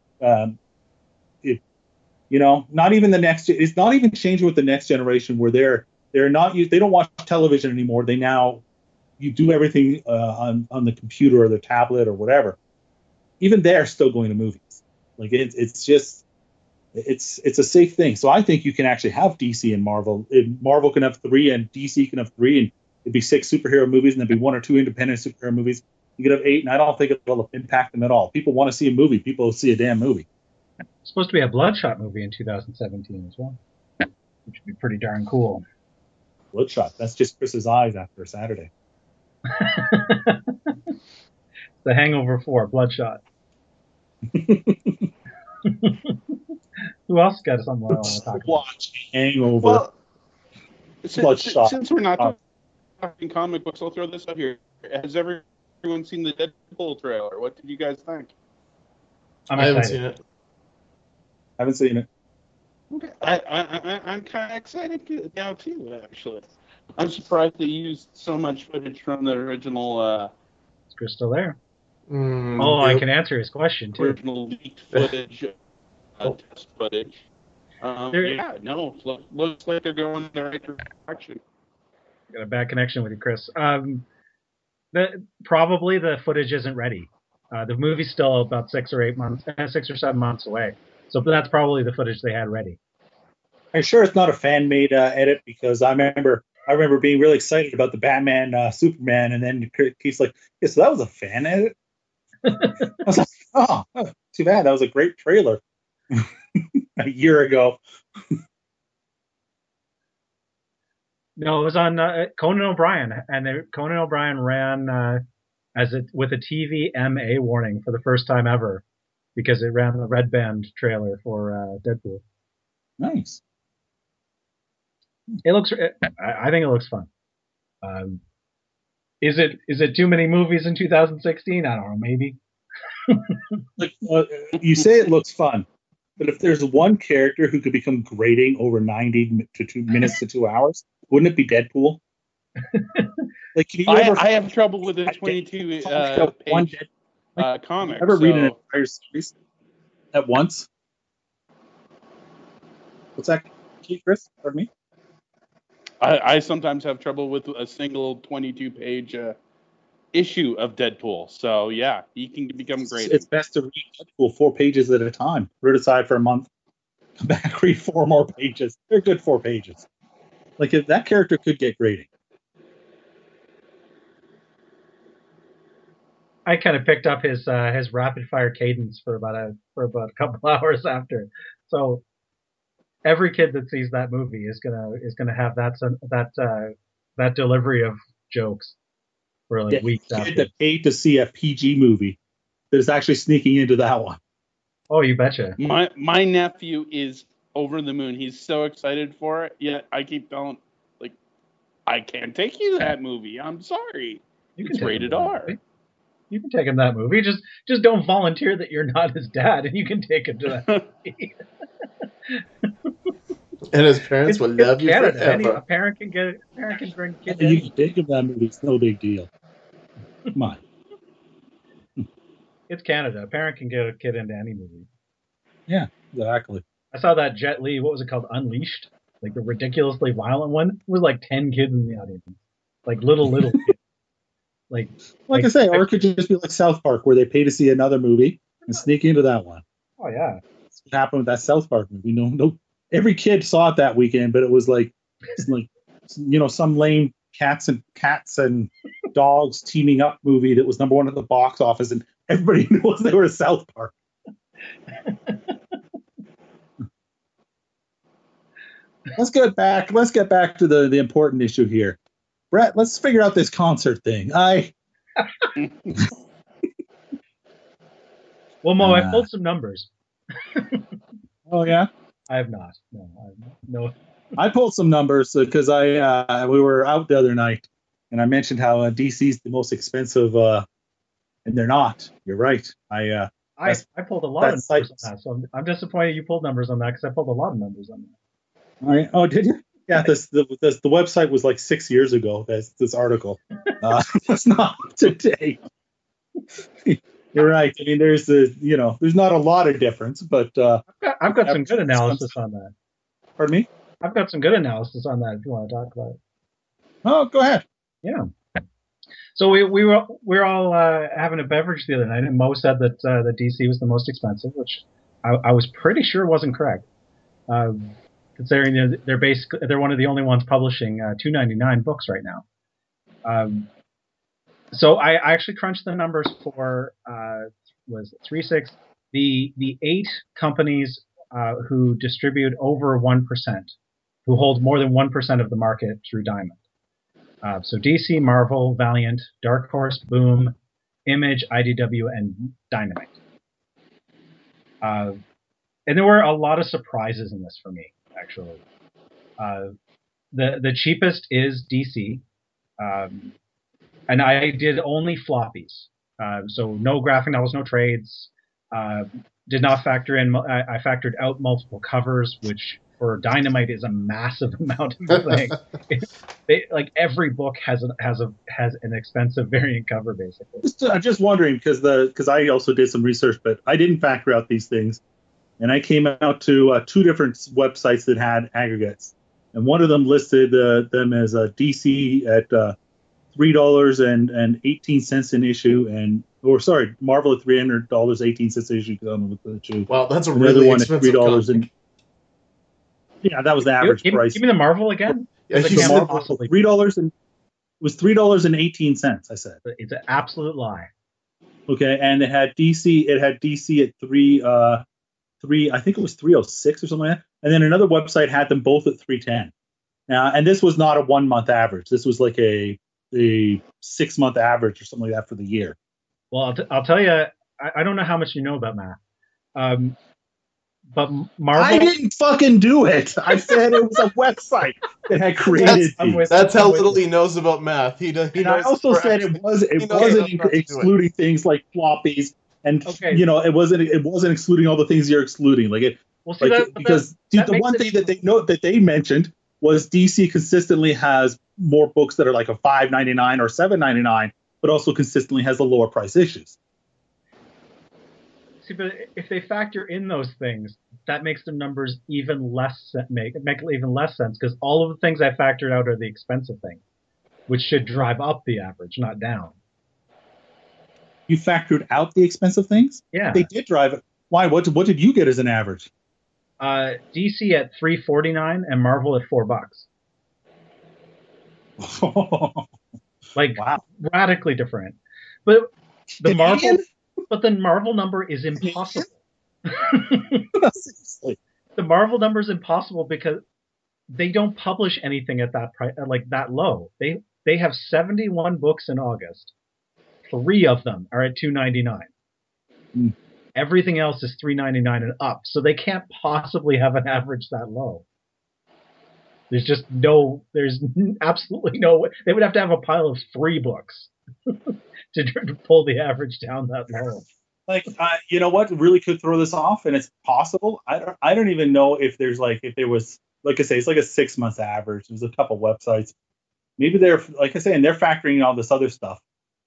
Not even the next. It's not even changing with the next generation, where they don't watch television anymore. You do everything on the computer or the tablet or whatever. Even they're still going to movies. Like it's just, It's a safe thing. So I think you can actually have DC and Marvel. Marvel can have 3 and DC can have 3, and it'd be 6 superhero movies, and there'd be 1 or 2 independent superhero movies. You could have 8, and I don't think it'll impact them at all. People want to see a movie. People will see a damn movie. It's supposed to be a Bloodshot movie in 2017 as well, which would be pretty darn cool. Bloodshot. That's just Chris's eyes after Saturday. The Hangover 4, Bloodshot. Who else got something I want to talk about? Watch Hangover. Well, Bloodshot. since we're not talking comic books, I'll throw this up here. Has everyone seen the Deadpool trailer? What did you guys think? I haven't seen it. Haven't seen it. Okay. I'm kind of excited now too. Actually, I'm surprised they used so much footage from the original. Is Chris still there? Yep. I can answer his question too. Original leaked footage, test footage. Looks like they're going in the right direction. Got a bad connection with you, Chris. Probably the footage isn't ready. The movie's still about 6 or 7 months away. So that's probably the footage they had ready. I'm sure it's not a fan-made edit, because I remember being really excited about the Batman Superman, and then Keith's like, "Yeah, so that was a fan edit." I was like, "Oh, too bad. That was a great trailer a year ago." No, it was on Conan O'Brien, and Conan O'Brien ran with a TVMA warning for the first time ever, because it ran the Red Band trailer for Deadpool. Nice. It looks. I think it looks fun. Is it too many movies in 2016? I don't know. Maybe. You say it looks fun, but if there's one character who could become grating over 90 to 2 minutes to 2 hours, wouldn't it be Deadpool? I have trouble with the 22 page comic. Ever read an entire series at once? What's that, Chris? Pardon me? I sometimes have trouble with a single 22-page issue of Deadpool. So, yeah, he can become great. It's best to read Deadpool 4 pages at a time. Put it aside for a month. Come back, read 4 more pages. They're good 4 pages. Like, if that character could get grading. I kind of picked up his rapid-fire cadence for about a couple hours after. So every kid that sees that movie is gonna have that delivery of jokes for like weeks after. That paid to see a PG movie that is actually sneaking into that one. Oh, you betcha. My nephew is over the moon. He's so excited for it. Yet I keep telling, like, I can't take you to that movie. I'm sorry. It's rated R. You can take him to that movie. Just don't volunteer that you're not his dad, and you can take him to that movie. And his parents will love you forever. A parent can bring kids. You can take him to that movie. It's no big deal. Come on. It's Canada. A parent can get a kid into any movie. Yeah, exactly. I saw that Jet Li. What was it called? Unleashed, like the ridiculously violent one. It was like 10 kids in the audience, like little kids. Like I say, or it could just be like South Park, where they pay to see another movie and sneak into that one. Oh yeah, that's what happened with that South Park movie. No, every kid saw it that weekend, but it was like some lame cats and dogs teaming up movie that was #1 at the box office, and everybody knows they were South Park. Let's get back to the important issue here. Brett, let's figure out this concert thing. Well, Mo, I pulled some numbers. Oh yeah? I have not. No. I pulled some numbers because we were out the other night, and I mentioned how DC's the most expensive, and they're not. You're right. I pulled a lot of numbers on that, so I'm disappointed you pulled numbers on that, because I pulled a lot of numbers on that. All right. Oh, did you? Yeah, the website was like 6 years ago. This article. It's not up to date. You're right. I mean, there's not a lot of difference, but I've got some good analysis on that. Pardon me? I've got some good analysis on that if you want to talk about it. Oh, go ahead. Yeah. So we were all having a beverage the other night, and Mo said that the DC was the most expensive, which I was pretty sure wasn't correct, considering they're one of the only ones publishing $2.99 books right now. So I actually crunched the numbers for was 3.6. The 8 companies who distribute over 1%, who hold more than 1% of the market through Diamond. So DC, Marvel, Valiant, Dark Horse, Boom, Image, IDW, and Dynamite. And there were a lot of surprises in this for me, actually. The cheapest is DC, and I did only floppies. So no graphic novels, no trades. Did not factor in. I factored out multiple covers, which for Dynamite is a massive amount of thing. Like every book has an expensive variant cover, basically. I'm just wondering because I also did some research, but I didn't factor out these things, and I came out to 2 different websites that had aggregates, and one of them listed them as a DC at $3.18 an issue, Marvel at $300.18 an issue. Wow, that's a really expensive comic. Yeah, that was the average price. Give me the Marvel again. Yeah, $3 was $3.18. I said it's an absolute lie. Okay, and it had DC. It had DC at three. I think it was 306 or something like that. And then another website had them both at 310. Now, and this was not a 1 month average. This was like a 6 month average or something like that for the year. Well, I'll tell you. I don't know how much you know about math. But Marvel, I didn't fucking do it. I said it was a website that had created. That's how little he knows about math. He knows. I also said it wasn't excluding things like floppies, and it wasn't excluding all the things you're excluding. Like it, because the one thing that they mentioned was DC consistently has more books that are like a $5.99 or $7.99, but also consistently has the lower price issues. See, but if they factor in those things, that makes the numbers even less make even less sense, because all of the things I factored out are the expensive things, which should drive up the average, not down. You factored out the expensive things? Yeah, they did drive it. Why? What did you get as an average? DC at $3.49 and Marvel at $4. Like wow. Radically different, but the Marvel. But the Marvel number is impossible. The Marvel number is impossible because they don't publish anything at that price, like that low. They have 71 books in August. 3 of them are at $2.99. Mm. Everything else is $3.99 and up. So they can't possibly have an average that low. There's absolutely no way. They would have to have a pile of 3 books. to pull the average down that low. Like, you know what really could throw this off, and it's possible. I don't even know if there was, like I say, it's like a 6 month average. There's a couple websites. Maybe they're, like I say, and they're factoring in all this other stuff.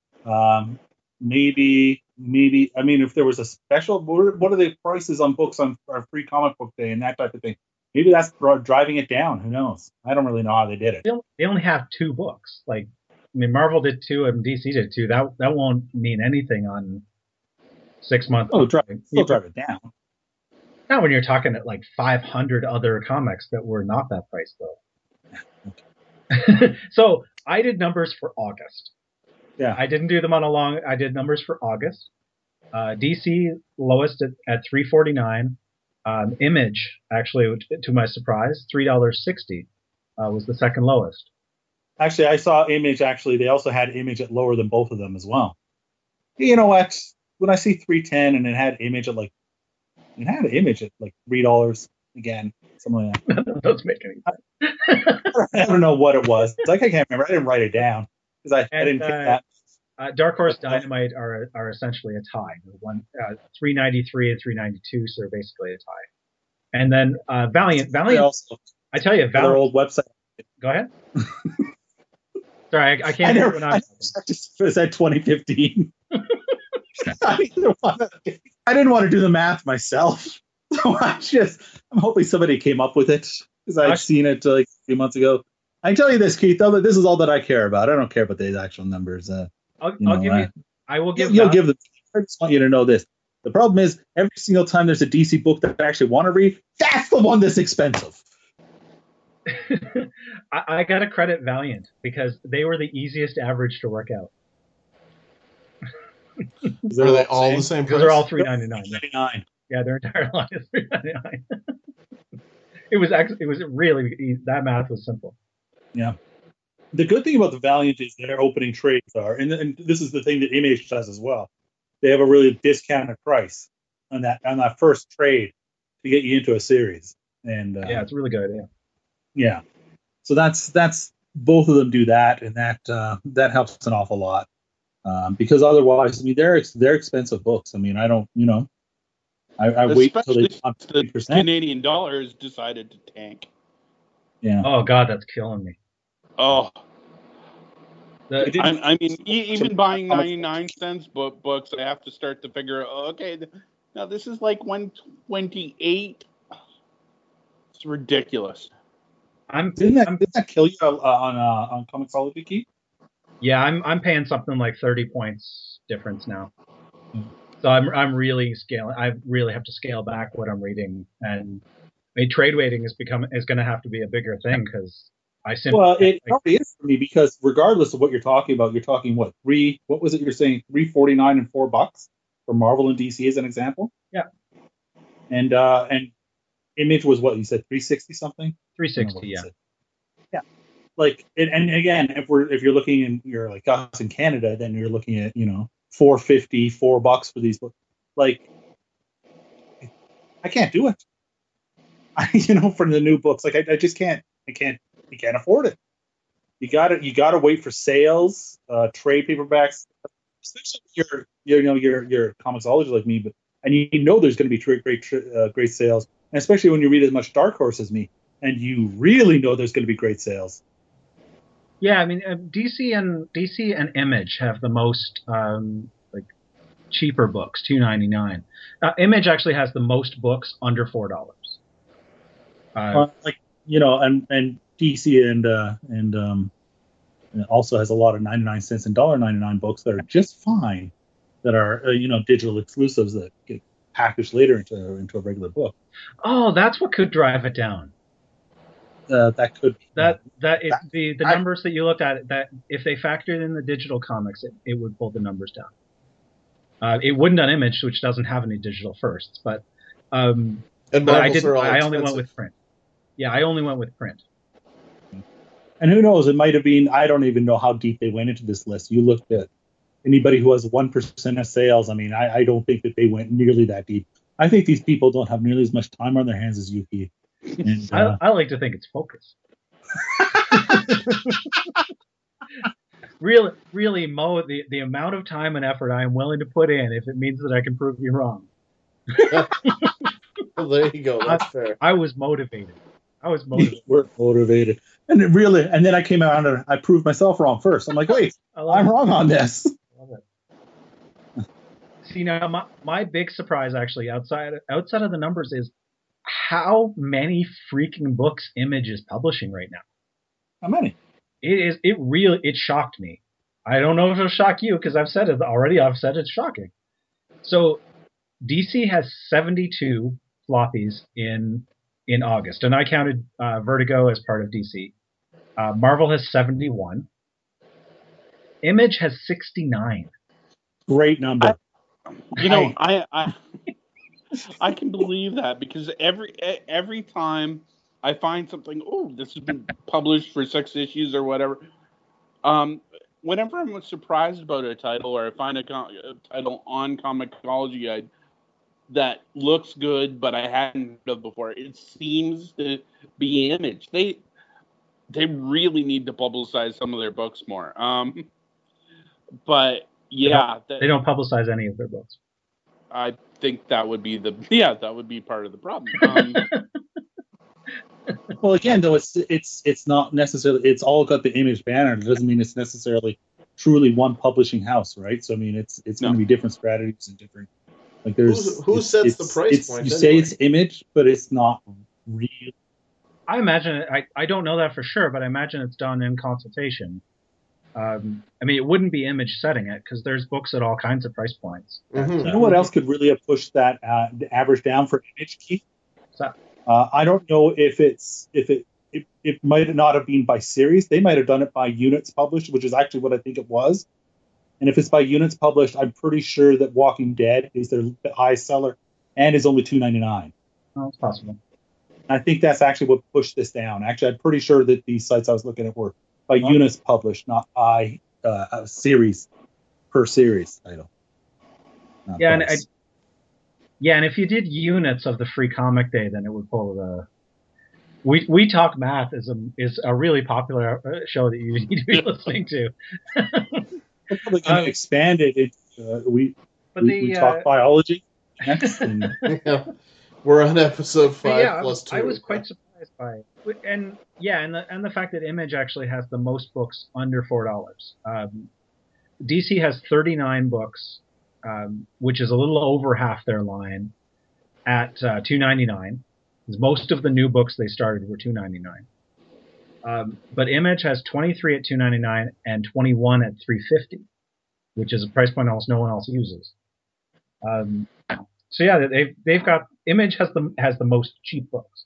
Maybe. I mean, if there was a special, what are the prices on books on Free Comic Book Day and that type of thing? Maybe that's driving it down. Who knows? I don't really know how they did it. They only have 2 books. Like, I mean, Marvel did 2 and DC did 2. That won't mean anything on 6 months. Oh, drive it down. Not when you're talking at like 500 other comics that were not that price, though. Okay. So I did numbers for August. Yeah. I didn't do them on I did numbers for August. DC lowest at $3.49. Image, actually, to my surprise, $3.60 was the second lowest. Actually, I saw Image. Actually, they also had Image at lower than both of them as well. You know what? When I see 310 and it had Image at like $3 again, something like that. That doesn't make any sense. I don't know what it was. It's like I can't remember. I didn't write it down because I didn't get that. Dark Horse, Dynamite are essentially a tie. $3.93 and $3.92, so they're basically a tie. And then Valiant. Also, I tell you, Valiant. Their old website. Go ahead. Sorry, I can't hear when I'm talking. It said 2015. I didn't want to do the math myself. So I'm hoping somebody came up with it because I'd seen it like a few months ago. I can tell you this, Keith, though, that this is all that I care about. I don't care about the actual numbers. I will give them. I just want you to know this. The problem is every single time there's a DC book that I actually want to read, that's the one that's expensive. I got to credit Valiant because they were the easiest average to work out. Are they all the same price? They're all $3.99. $3.99. Yeah, their entire line is $3.99. It was really easy. That math was simple. Yeah. The good thing about the Valiant is their opening trades are, and this is the thing that Image does as well. They have a really discounted price on that first trade to get you into a series. And yeah, it's a really good idea. Yeah. So that's both of them do that, and that helps an awful lot. Because otherwise, I mean, they're expensive books. I mean, I don't, I wait until they top 20%. The Canadian dollar has decided to tank. Yeah. Oh God, that's killing me. Oh. I mean, even buying 99-cent books, I have to start to figure, okay, now this is like 128. It's ridiculous. Didn't that kill you on Comixology Key? Yeah, I'm paying something like 30 points difference now. So I'm really scaling. I really have to scale back what I'm reading, and I mean, trade weighting is going to have to be a bigger thing because I simply. Well, it probably is for me because regardless of what you're talking about, you're talking what was it you're saying $3.49 and $4 for Marvel and DC as an example? Yeah. And Image was what you said, $3.60 something? $3.60, yeah. Yeah. Like, and again, if you're looking in, you're like us in Canada, then you're looking at $4.50, $4 for these books. Like, I can't do it. For the new books, like I just can't. I can't afford it. You gotta wait for sales, trade paperbacks, especially if you're Comixology like me, and there's going to be great sales, and especially when you read as much Dark Horse as me, and you really know there's going to be great sales. Yeah, I mean, DC and Image have the most cheaper books, $2.99. Image actually has the most books under $4. And DC and also has a lot of 99 cents and $1.99 books that are just fine, that are digital exclusives that get packaged later into a regular book. Oh, that's what could drive it down. That could be. The numbers that you looked at, that if they factored in the digital comics, it would pull the numbers down. It wouldn't on Image, which doesn't have any digital firsts, but I only went with print. Yeah, I only went with print. And who knows? It might have been. I don't even know how deep they went into this list. You looked at anybody who has 1% of sales. I mean, I don't think that they went nearly that deep. I think these people don't have nearly as much time on their hands as you, Keith. And, I like to think it's focus. Really, Mo, the amount of time and effort I am willing to put in, if it means that I can prove you wrong. Well, there you go. That's fair. I was motivated. We're motivated. And then I came out and I proved myself wrong first. I'm like, wait, I'm wrong on this. I love it. See, now my big surprise actually outside of the numbers is how many freaking books Image is publishing right now. How many? It shocked me. I don't know if it'll shock you because I've said it already. I've said it's shocking. So DC has 72 floppies in August, and I counted Vertigo as part of DC. Marvel has 71. Image has 69. Great number. I can believe that because every time I find something, this has been published for 6 issues or whatever. Whenever I'm surprised about a title or I find a title on Comixology Guide that looks good, but I hadn't heard of before, it seems to be Image. They really need to publicize some of their books more. But yeah, they don't publicize any of their books. I think that would be part of the problem. Well, again, though, it's not necessarily. It's all got the Image banner. It doesn't mean it's necessarily truly one publishing house, right? So I mean, it's going to be different strategies and different. Like there's who sets the price point? You say it's Image, but it's not real. I imagine I don't know that for sure, but I imagine it's done in consultation. I mean, it wouldn't be Image setting it because there's books at all kinds of price points. Mhm. You know what else could really have pushed that the average down for Image, Keith? So, I don't know if it might not have been by series. They might have done it by units published, which is actually what I think it was. And if it's by units published, I'm pretty sure that Walking Dead is their highest seller and is only $2.99. well, it's possible. I think that's actually what pushed this down. Actually, I'm pretty sure that these sites I was looking at were by units published, not by a series per series title. Yeah, and if you did units of the Free Comic Day, then it would pull the. We Talk Math is a really popular show that you need to be listening to. We're probably going to expand it. We talk biology next. And... Yeah. We're on episode 5 plus 2. I was quite surprised by it, and the fact that Image actually has the most books under $4. DC has 39 books, which is a little over half their line, at $2.99. Most of the new books they started were $2.99. But Image has 23 at $2.99 and 21 at $3.50, which is a price point almost no one else uses. So yeah, they've got Image has the most cheap books.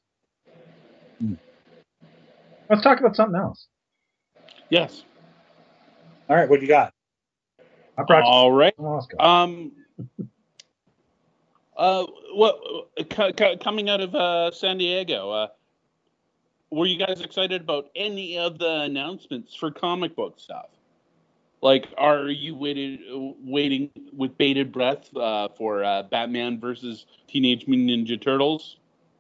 Let's talk about something else. Yes. All right, what do you got? All right. Coming out of San Diego, were you guys excited about any of the announcements for comic book stuff? Like, are you waiting with bated breath for Batman versus Teenage Mutant Ninja Turtles?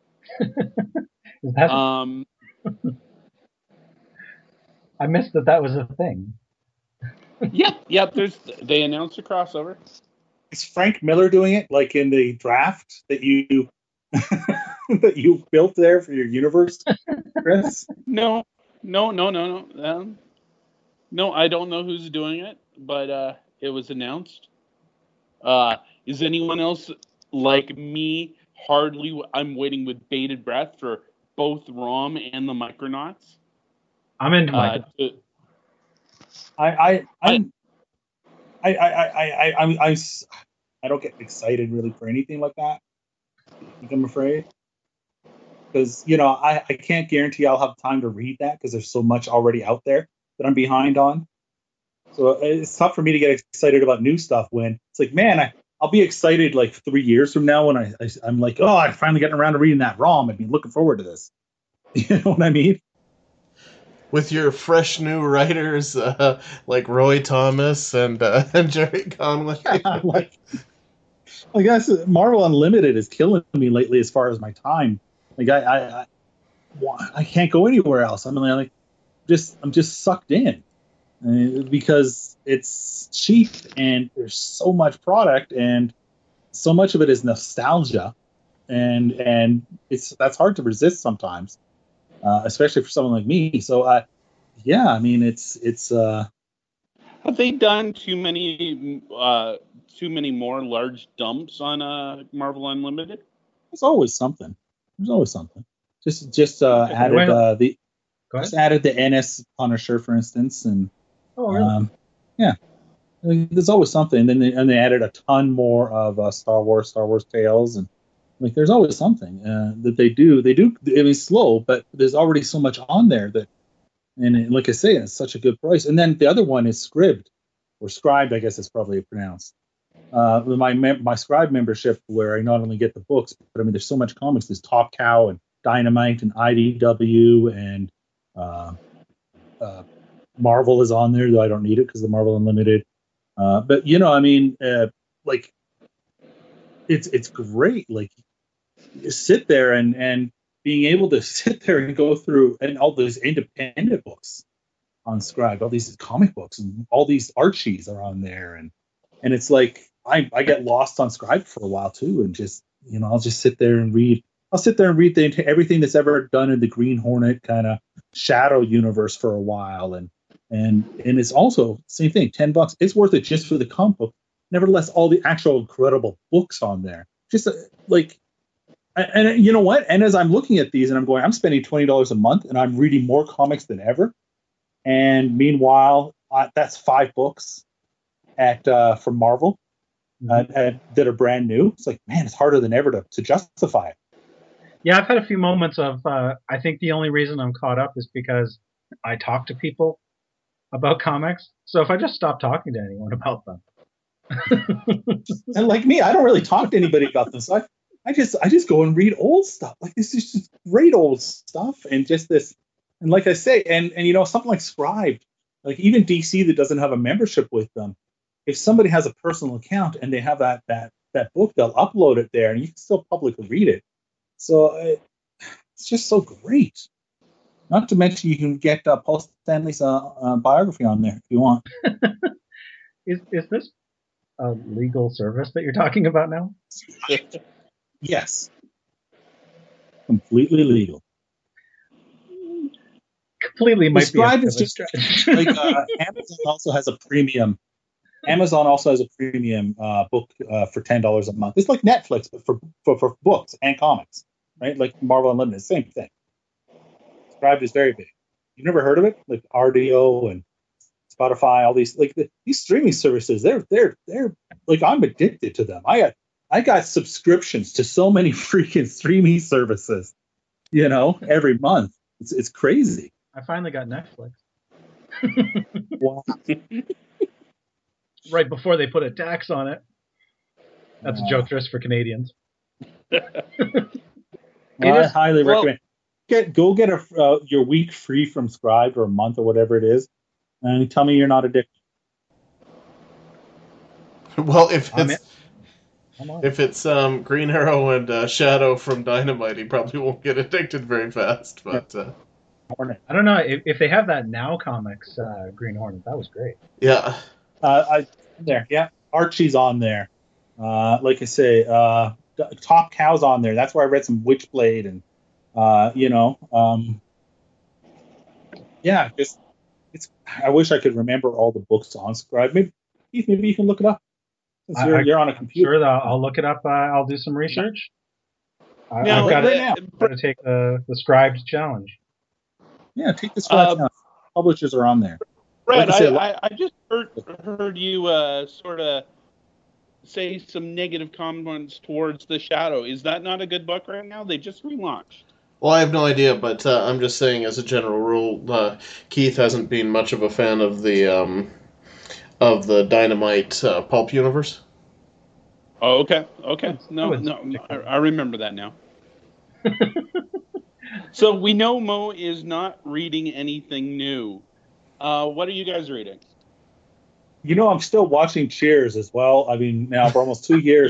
I missed that was a thing. Yep. They announced a crossover. Is Frank Miller doing it, like in the draft that you that you built there for your universe, Chris? No. No, I don't know who's doing it, but it was announced. Is anyone else like me? I'm waiting with bated breath for both Rom and the Micronauts. I'm into Micronauts. I don't get excited really for anything like that. I'm afraid, because I can't guarantee I'll have time to read that because there's so much already out there that I'm behind on. So it's tough for me to get excited about new stuff when it's like, man, I'll be excited like 3 years from now when I'm like, oh, I'm finally getting around to reading that ROM. I've been looking forward to this. You know what I mean? With your fresh new writers like Roy Thomas and Jerry Conway. Yeah, I guess Marvel Unlimited is killing me lately as far as my time. Like I can't go anywhere else. I'm just sucked in because it's cheap and there's so much product and so much of it is nostalgia, and that's hard to resist sometimes, especially for someone like me. So yeah, I mean it's. Have they done too many more large dumps on Marvel Unlimited? There's always something. Just added added the NS Punisher, for instance, and really? Yeah, there's always something. And then they added a ton more of Star Wars Tales, and like there's always something that they do. They do. I mean, slow, but there's already so much on there that. And like I say, it's such a good price. And then the other one is Scribd, or Scribed, I guess it's probably pronounced. My Scribe membership, where I not only get the books, but I mean, there's so much comics. There's Top Cow and Dynamite and IDW and Marvel is on there, though I don't need it because the Marvel Unlimited. But I mean, like it's great. Like you sit there and being able to sit there and go through and all those independent books on Scribe, all these comic books and all these Archies are on there, and it's like I get lost on Scribe for a while too, and just I'll just sit there and read. I'll sit there and read everything that's ever done in the Green Hornet kind of Shadow universe for a while, and it's also same thing, $10. It's worth it just for the comic book. Nevertheless, all the actual incredible books on there, just like. And you know what? And as I'm looking at these and I'm going, I'm spending $20 a month and I'm reading more comics than ever. And meanwhile, That's 5 books from Marvel that are brand new. It's like, man, it's harder than ever to justify it. Yeah, I've had a few moments of. I think the only reason I'm caught up is because I talk to people about comics. So if I just stop talking to anyone about them, and like me, I don't really talk to anybody about this. I just go and read old stuff. Like, this is just great old stuff, and just this, and like I say, and something like Scribd, like even DC that doesn't have a membership with them, if somebody has a personal account and they have that book, they'll upload it there, and you can still publicly read it. So it's just so great. Not to mention, you can get Paul Stanley's biography on there if you want. Is this a legal service that you're talking about now? Yes. Completely legal. Completely might Scribd be. Is just like Amazon also has a premium. Amazon also has a premium book for $10 a month. It's like Netflix, but for books and comics, right? Like Marvel Unlimited, same thing. Scribd is very big. You've never heard of it? Like RDO and Spotify, all these these streaming services. They're like, I'm addicted to them. I got subscriptions to so many freaking streaming services, every month. It's crazy. I finally got Netflix. Wow. Right before they put a tax on it. That's a joke just for Canadians. I highly recommend. Go get your week free from Scribd, or a month, or whatever it is, and tell me you're not addicted. Well, if it's Green Arrow and Shadow from Dynamite, he probably won't get addicted very fast. But Hornet. I don't know if they have that Now Comics Green Hornet. That was great. Yeah. Archie's on there. Like I say, Top Cow's on there. That's where I read some Witchblade, and I wish I could remember all the books on Scribd. Maybe you can look it up. You're on a computer. Sure, I'll look it up. I'll do some research. I've got to take the Scribd challenge. Yeah, take the Scribd challenge. Publishers are on there. Brad, I just heard you sort of say some negative comments towards The Shadow. Is that not a good book right now? They just relaunched. Well, I have no idea, but I'm just saying, as a general rule, Keith hasn't been much of a fan of the Dynamite pulp universe. Oh, okay. No, I remember that now. So we know Mo is not reading anything new. What are you guys reading? I'm still watching Cheers as well. I mean, now for almost 2 years.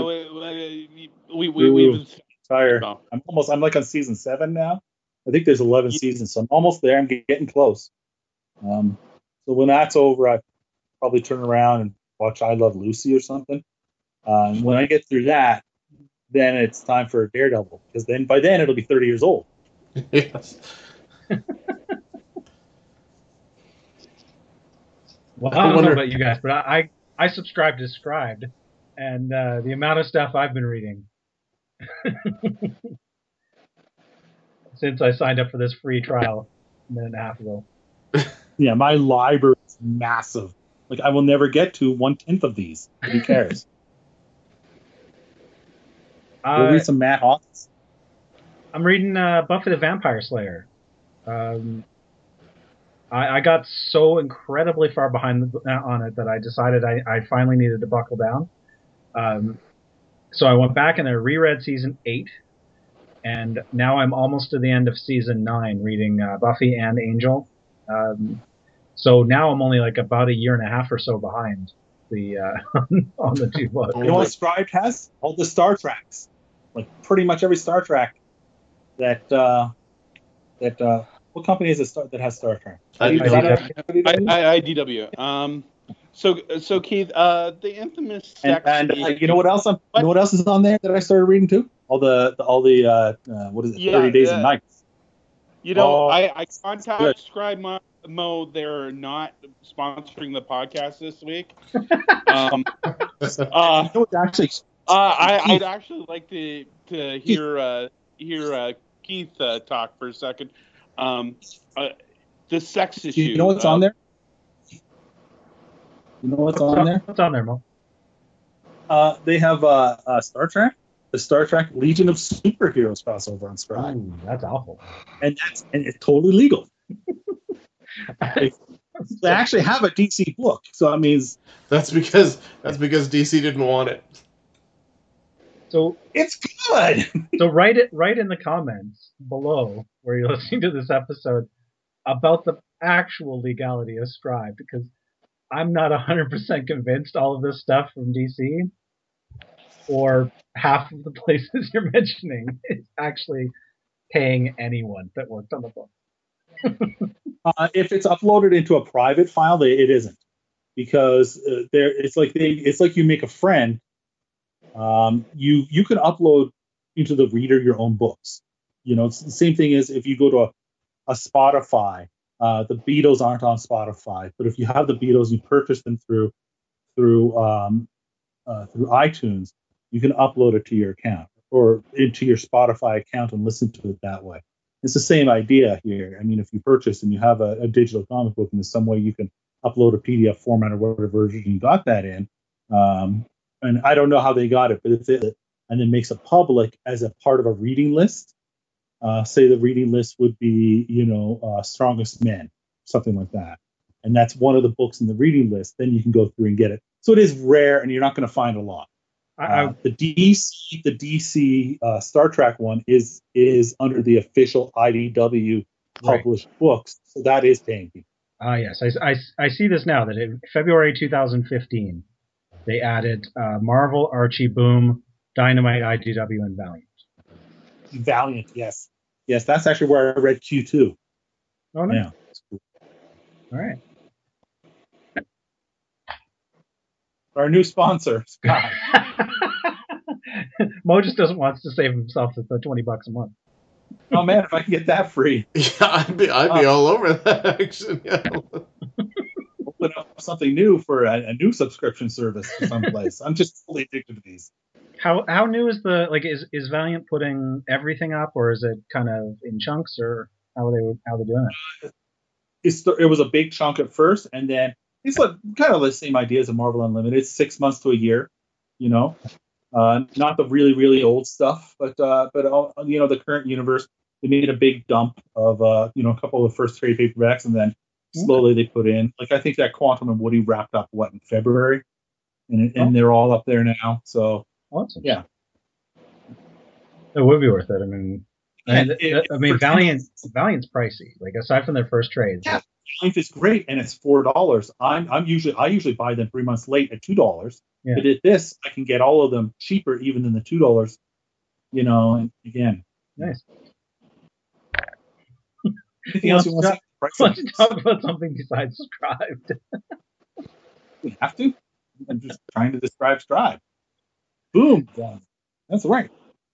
We've tired. I'm like on season 7 now. I think there's 11 seasons, so I'm almost there. I'm getting close. So when that's over, I probably turn around and watch I Love Lucy or something. When I get through that, then it's time for Daredevil, because by then it'll be 30 years old. Yes. Well, I don't know about you guys, but I subscribe to Scribd, and the amount of stuff I've been reading since I signed up for this free trial a minute and a half ago. Yeah, my library is massive. Like, I will never get to 1/10 of these. Who cares? We'll read some Matt Hawkins. I'm reading Buffy the Vampire Slayer. I got so incredibly far behind on it that I decided I finally needed to buckle down. So I went back and I reread season 8, and now I'm almost to the end of season 9, reading Buffy and Angel. So now I'm only like about a year and a half or so behind on the 2 books. You know what Scribd has? All the Star Treks. Like, pretty much every Star Trek that what company is it that has Star Trek? IDW. So Keith, the infamous sex. And you know what else? You know what else is on there that I started reading too? All the what is it? 30 Days and Nights. I contact Scribd Mo. They're not sponsoring the podcast this week. I'd actually like to hear Keith talk for a second. The sex issue. You know what's on there? You know what's on there? What's on there, Mo? They have Star Trek, the Star Trek Legion of Superheroes crossover on Scribe, Ooh, that's awful. and it's totally legal. They actually have a DC book, so that means That's because DC didn't want it. So it's good. So write in the comments below where you're listening to this episode about the actual legality of Scribe, because I'm not 100% convinced all of this stuff from DC or half of the places you're mentioning is actually paying anyone that worked on the book. If it's uploaded into a private file, it isn't, because it's like you make a friend. You can upload into the reader your own books. You know, it's the same thing as if you go to a Spotify. The Beatles aren't on Spotify, but if you have the Beatles, you purchase them through iTunes, you can upload it to your account or into your Spotify account and listen to it that way. It's the same idea here. I mean, if you purchase and you have a digital comic book and there's some way you can upload a PDF format or whatever version you got that in, and I don't know how they got it, but if it and then makes it public as a part of a reading list, say the reading list would be, Strongest Men, something like that, and that's one of the books in the reading list, then you can go through and get it. So it is rare, and you're not going to find a lot. The DC Star Trek one is under the official IDW published books, so that is paying people. Yes, I see this now, that in February 2015, they added Marvel, Archie, Boom, Dynamite, IDW, and Valiant. Valiant, yes. Yes, that's actually where I read Q2. Oh, no. Yeah. Cool. All right. Our new sponsor, Scott. Mo just doesn't want to save himself the $20 a month. Oh man, if I can get that free, yeah, I'd be all over that. Actually, yeah. Open up something new for a new subscription service for someplace. I'm just totally addicted to these. How new is is Valiant putting everything up, or is it kind of in chunks, or how are they doing it? It was a big chunk at first, and then it's like kind of the same idea as a Marvel Unlimited. 6 months to a year, not the really, really old stuff, but the current universe. They made a big dump of a couple of the first trade paperbacks, and then slowly they put in, like, I think that Quantum and Woody wrapped up in February, and they're all up there now. So awesome. Yeah, it would be worth it. Valiant's pricey. Like, aside from their first trades. Yeah, Valiant is great, and it's $4. I usually buy them 3 months late at $2. Yeah. But at this, I can get all of them cheaper even than the $2. And again, nice. Anything else you want to say? Let's talk about something besides Scribe. We have to. I'm just trying to describe Scribe. Boom. That's right.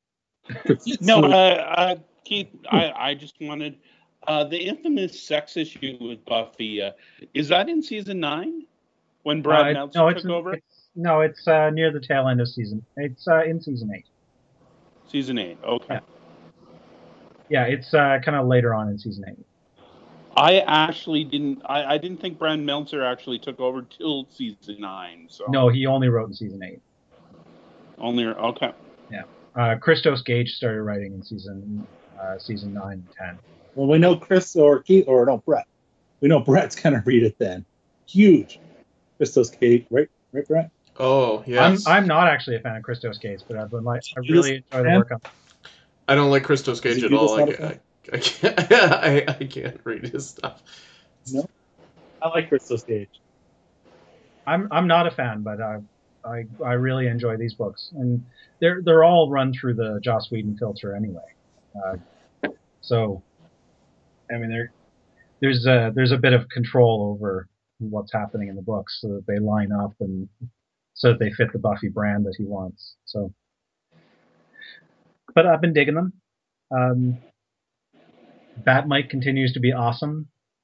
No, Keith, I just wanted the infamous sex issue with Buffy. Is that in season 9 when Brad Meltzer took over? It's near the tail end of season. It's in season 8. Season 8. Okay. Yeah, it's kind of later on in season 8. I actually didn't. I didn't think Brad Meltzer actually took over till season 9. So no, he only wrote in season 8. Okay. Yeah. Christos Gage started writing in season 9 and 10. Well, we know Chris or Keith Brett. We know Brett's gonna read it then. Huge. Christos Gage, right, Brett? Oh, yes. I'm not actually a fan of Christos Gage, but I really enjoy the work on. I don't like Christos Gage at all. I can't read his stuff. No, I like Christos Gage. I'm not a fan, but I really enjoy these books, and they're all run through the Joss Whedon filter anyway. So, I mean, there's a bit of control over what's happening in the books, so that they line up and so that they fit the Buffy brand that he wants. So, but I've been digging them. Bat-Mite continues to be awesome.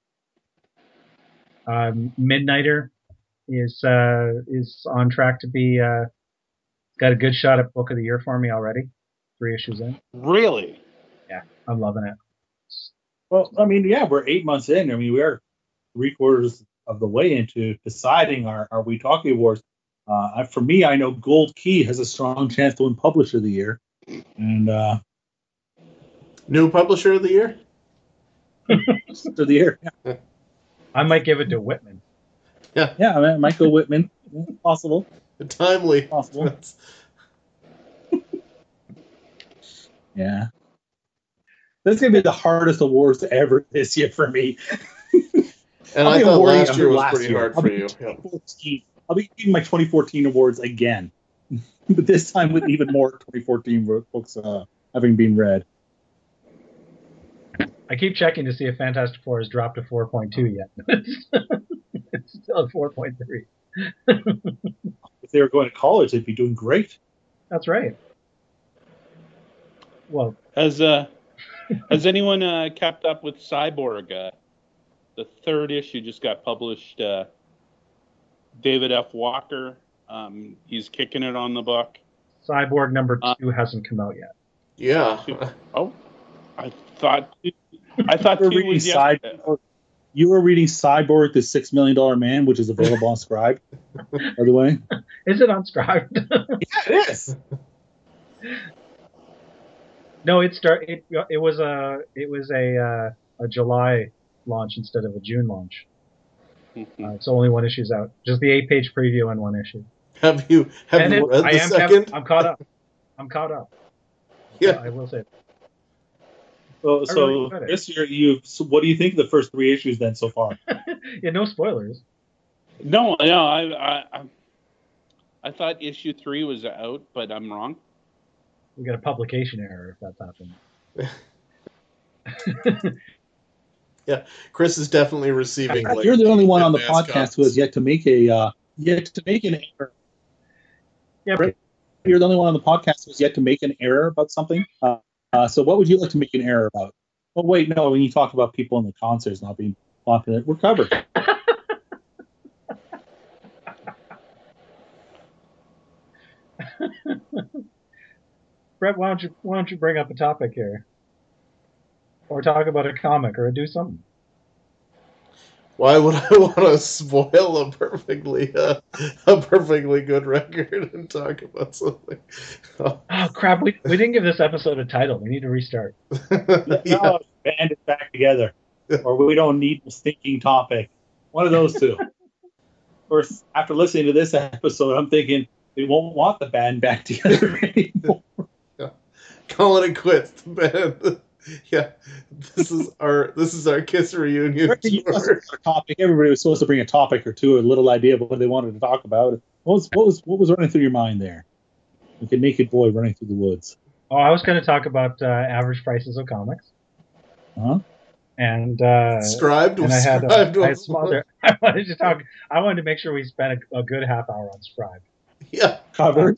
Midnighter is on track to be got a good shot at Book of the Year for me already. 3 issues in. Really? Yeah, I'm loving it. Well, I mean, yeah, we're 8 months in. I mean, we are 3/4 of the way into deciding our We Talkie Awards. For me, I know Gold Key has a strong chance to win Publisher of the Year. And New Publisher of the Year? of the year. Yeah, I might give it to Whitman. I mean, it might go Whitman. Possible. Timely. Possible. Yeah. This is going to be the hardest awards ever this year for me. And I thought last year was pretty hard for you. I'll be getting my 2014 awards again. But this time with even more 2014 books having been read. I keep checking to see if Fantastic Four has dropped to 4.2 yet. It's still at 4.3. If they were going to college, they'd be doing great. That's right. Well, has anyone kept up with Cyborg? The third issue just got published. David F. Walker, he's kicking it on the book. Cyborg number 2 hasn't come out yet. Yeah. Oh, I thought 2 was yesterday. You were reading Cyborg, the $6 Million Man, which is available on Scribe, by the way. Is it on Scribe? Yeah, it is. No, it was a July launch instead of a June launch. So only one issue's out. Just the 8-page preview and one issue. Have you read the second? I'm caught up. Yeah. I will say that. So this year, what do you think of the first 3 issues then so far? Yeah, no spoilers. No, I thought issue 3 was out, but I'm wrong. We got a publication error if that's happening. Yeah, Chris is definitely receiving. You're the only one on the podcast who has yet to make an error. Yeah, you're the only one on the podcast who has yet to make an error about something. So what would you like to make an error about? Oh, wait, no, when you talk about people in the concerts not being popular, we're covered. Brett, why don't you bring up a topic here? Or talk about a comic, or do something. Why would I want to spoil a perfectly good record and talk about something? Oh crap! We didn't give this episode a title. We need to restart. No, band it back together, or we don't need a stinking topic. One of those two. Of course, after listening to this episode, I'm thinking they won't want the band back together anymore. Yeah. Calling it quits. The band. Yeah, this is our Kiss reunion tour. Topic. Everybody was supposed to bring a topic or two, a little idea of what they wanted to talk about. What was running through your mind there? Like a naked boy running through the woods. Oh, I was going to talk about average prices of comics. Uh-huh. And Scribed. And I wanted to make sure we spent a good half hour on Scribe. Yeah, covered.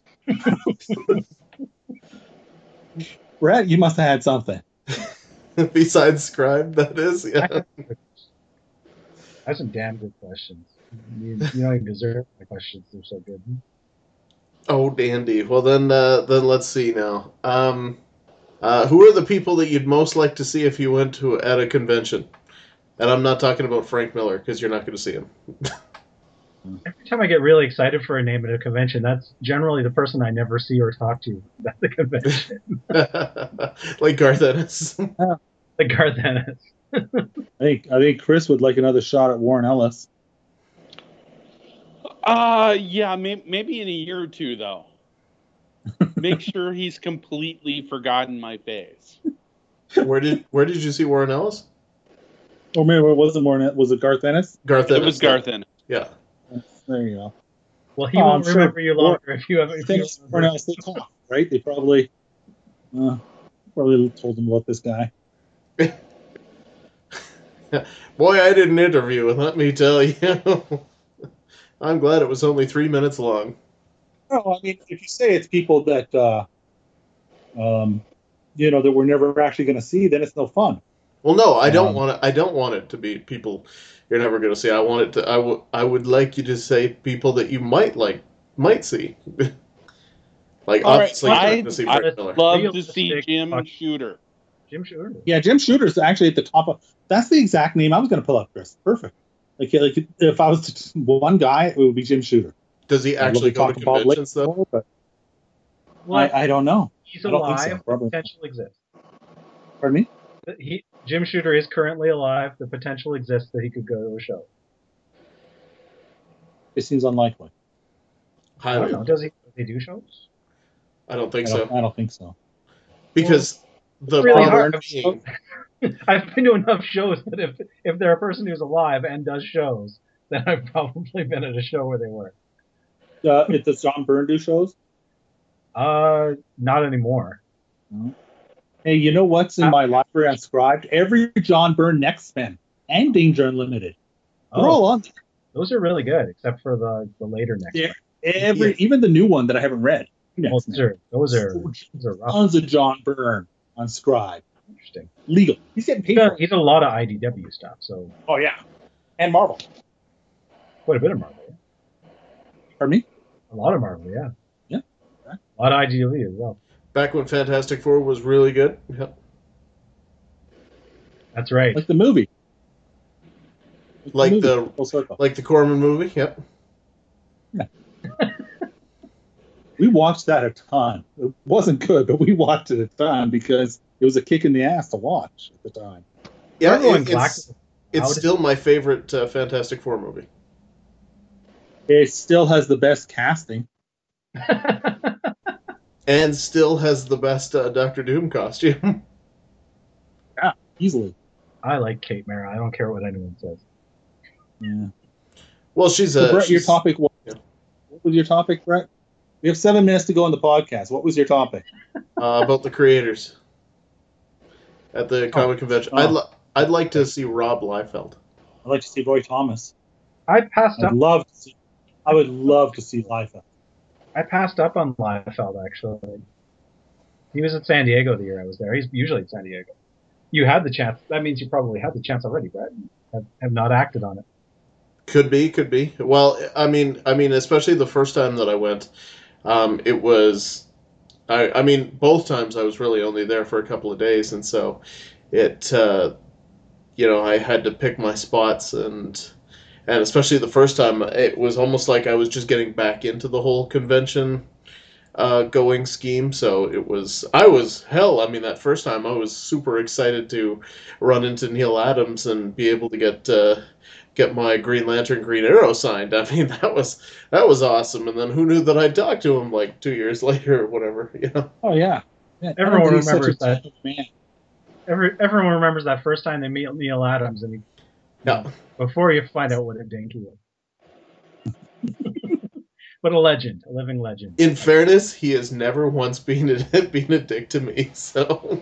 Brett, you must have had something. Besides Scribe, that is, yeah. That's some damn good questions. You don't even deserve my questions. They're so good. Oh, dandy. Well, then let's see now. Who are the people that you'd most like to see if you went at a convention? And I'm not talking about Frank Miller, because you're not going to see him. Every time I get really excited for a name at a convention, that's generally the person I never see or talk to at the convention. Like Garth Ennis. Like Garth Ennis. I think Chris would like another shot at Warren Ellis. Yeah, maybe in a year or two, though. Make sure he's completely forgotten my face. Where did you see Warren Ellis? Or maybe it wasn't Warren. Was it Garth Ennis? Garth Ennis. It was Garth Ennis. Yeah. There you go. Well, he won't remember you longer if you haven't. Warren Ellis, they talk, right? They probably told him about this guy. Boy, I did an interview, and let me tell you, I'm glad it was only 3 minutes long. No, I mean, if you say it's people that that we're never actually going to see, then it's no fun. Well, no, I don't want it to be people you're never going to see. I want it to. I would like you to say people that you might see. Like all obviously, right. I'd love to see Jim Shooter. Jim Shooter. Yeah, Jim Shooter's actually at the top of. That's the exact name I was going to pull up, Chris. Perfect. Like if I was one guy, it would be Jim Shooter. Does he I'd love actually to go to talk about conventions, Blake though? more, but Well, I don't know. he's I don't think so. alive. The Probably. potential exists. Pardon me? Jim Shooter is currently alive. The potential exists that he could go to a show. It seems unlikely. I don't know. Does he do shows? I don't think so. I don't think so. Because the really problem hard. being, I've been to enough shows that if they're a person who's alive and does shows, then I've probably been at a show where they were. Does John Byrne do shows? Not anymore. No. Hey, you know what's in my library unscribed? Every John Byrne Next Men and Danger Unlimited. They're all on there. Those are really good, except for the later Next Men. Even the new one that I haven't read. Those are rough. Tons of John Byrne on Scribe. Interesting. Legal. He's getting paid. He's a lot of IDW stuff. So. Oh yeah, and Marvel. Quite a bit of Marvel. Yeah. Pardon me? A lot of Marvel, yeah. Yeah. A lot of IDW as well. Back when Fantastic Four was really good. Yep. That's right. Like the movie. Like the Corman movie. Yep. Yeah. We watched that a ton. It wasn't good, but we watched it a ton because it was a kick in the ass to watch at the time. Yeah, it's still my favorite Fantastic Four movie. It still has the best casting. And still has the best Doctor Doom costume. Yeah, easily. I like Kate Mara. I don't care what anyone says. Yeah. Well, she's Brett, your topic was... Yeah. What was your topic, Brett? We have 7 minutes to go on the podcast. What was your topic? About the creators at the comic convention. I'd like to see Rob Liefeld. I'd like to see Roy Thomas. I would love to see Liefeld. I passed up on Liefeld, actually. He was at San Diego the year I was there. He's usually at San Diego. You had the chance. That means you probably had the chance already, Brett. Have not acted on it. Could be. Well, I mean, especially the first time that I went, it was. I mean, both times I was really only there for a couple of days, and so it, I had to pick my spots, and especially the first time, it was almost like I was just getting back into the whole convention going scheme. So that first time I was super excited to run into Neil Adams and be able to get my Green Lantern Green Arrow signed. I mean, that was awesome. And then who knew that I'd talk to him like 2 years later or whatever, Oh yeah. Everyone remembers that. Man. Everyone remembers that first time they meet Neil Adams, and before you find out what a dink he was. But a legend, a living legend. In fairness, he has never once been a dick to me. So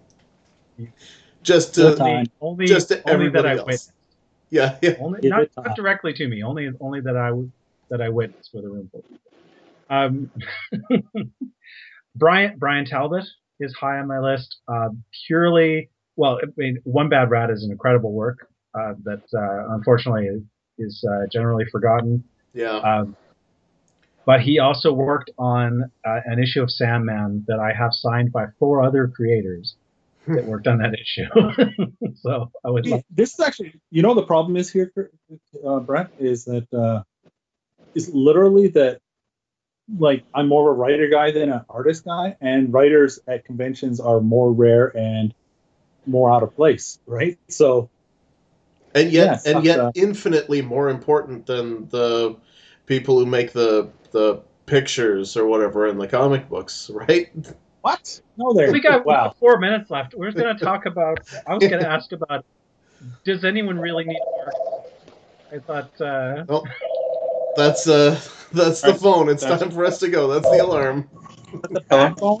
just to everybody that I else. Witnessed. Yeah. Not directly to me. Only that I witnessed with a room full of people. Brian Talbot is high on my list. Purely, well, I mean, One Bad Rat is an incredible work that unfortunately is generally forgotten. Yeah. But he also worked on an issue of Sandman that I have signed by 4 other creators that worked on that issue. So I would love. This is actually, the problem is here, Brett, is that is literally that, like, I'm more of a writer guy than an artist guy, and writers at conventions are more rare and more out of place, right? So, and yet infinitely more important than the people who make the pictures or whatever in the comic books, right? What? No, there. We got 4 minutes left. We're going to talk about. I was going to ask about. Does anyone really need work? I thought. Well, that's the phone. It's time for us to go. That's the alarm. The back phone.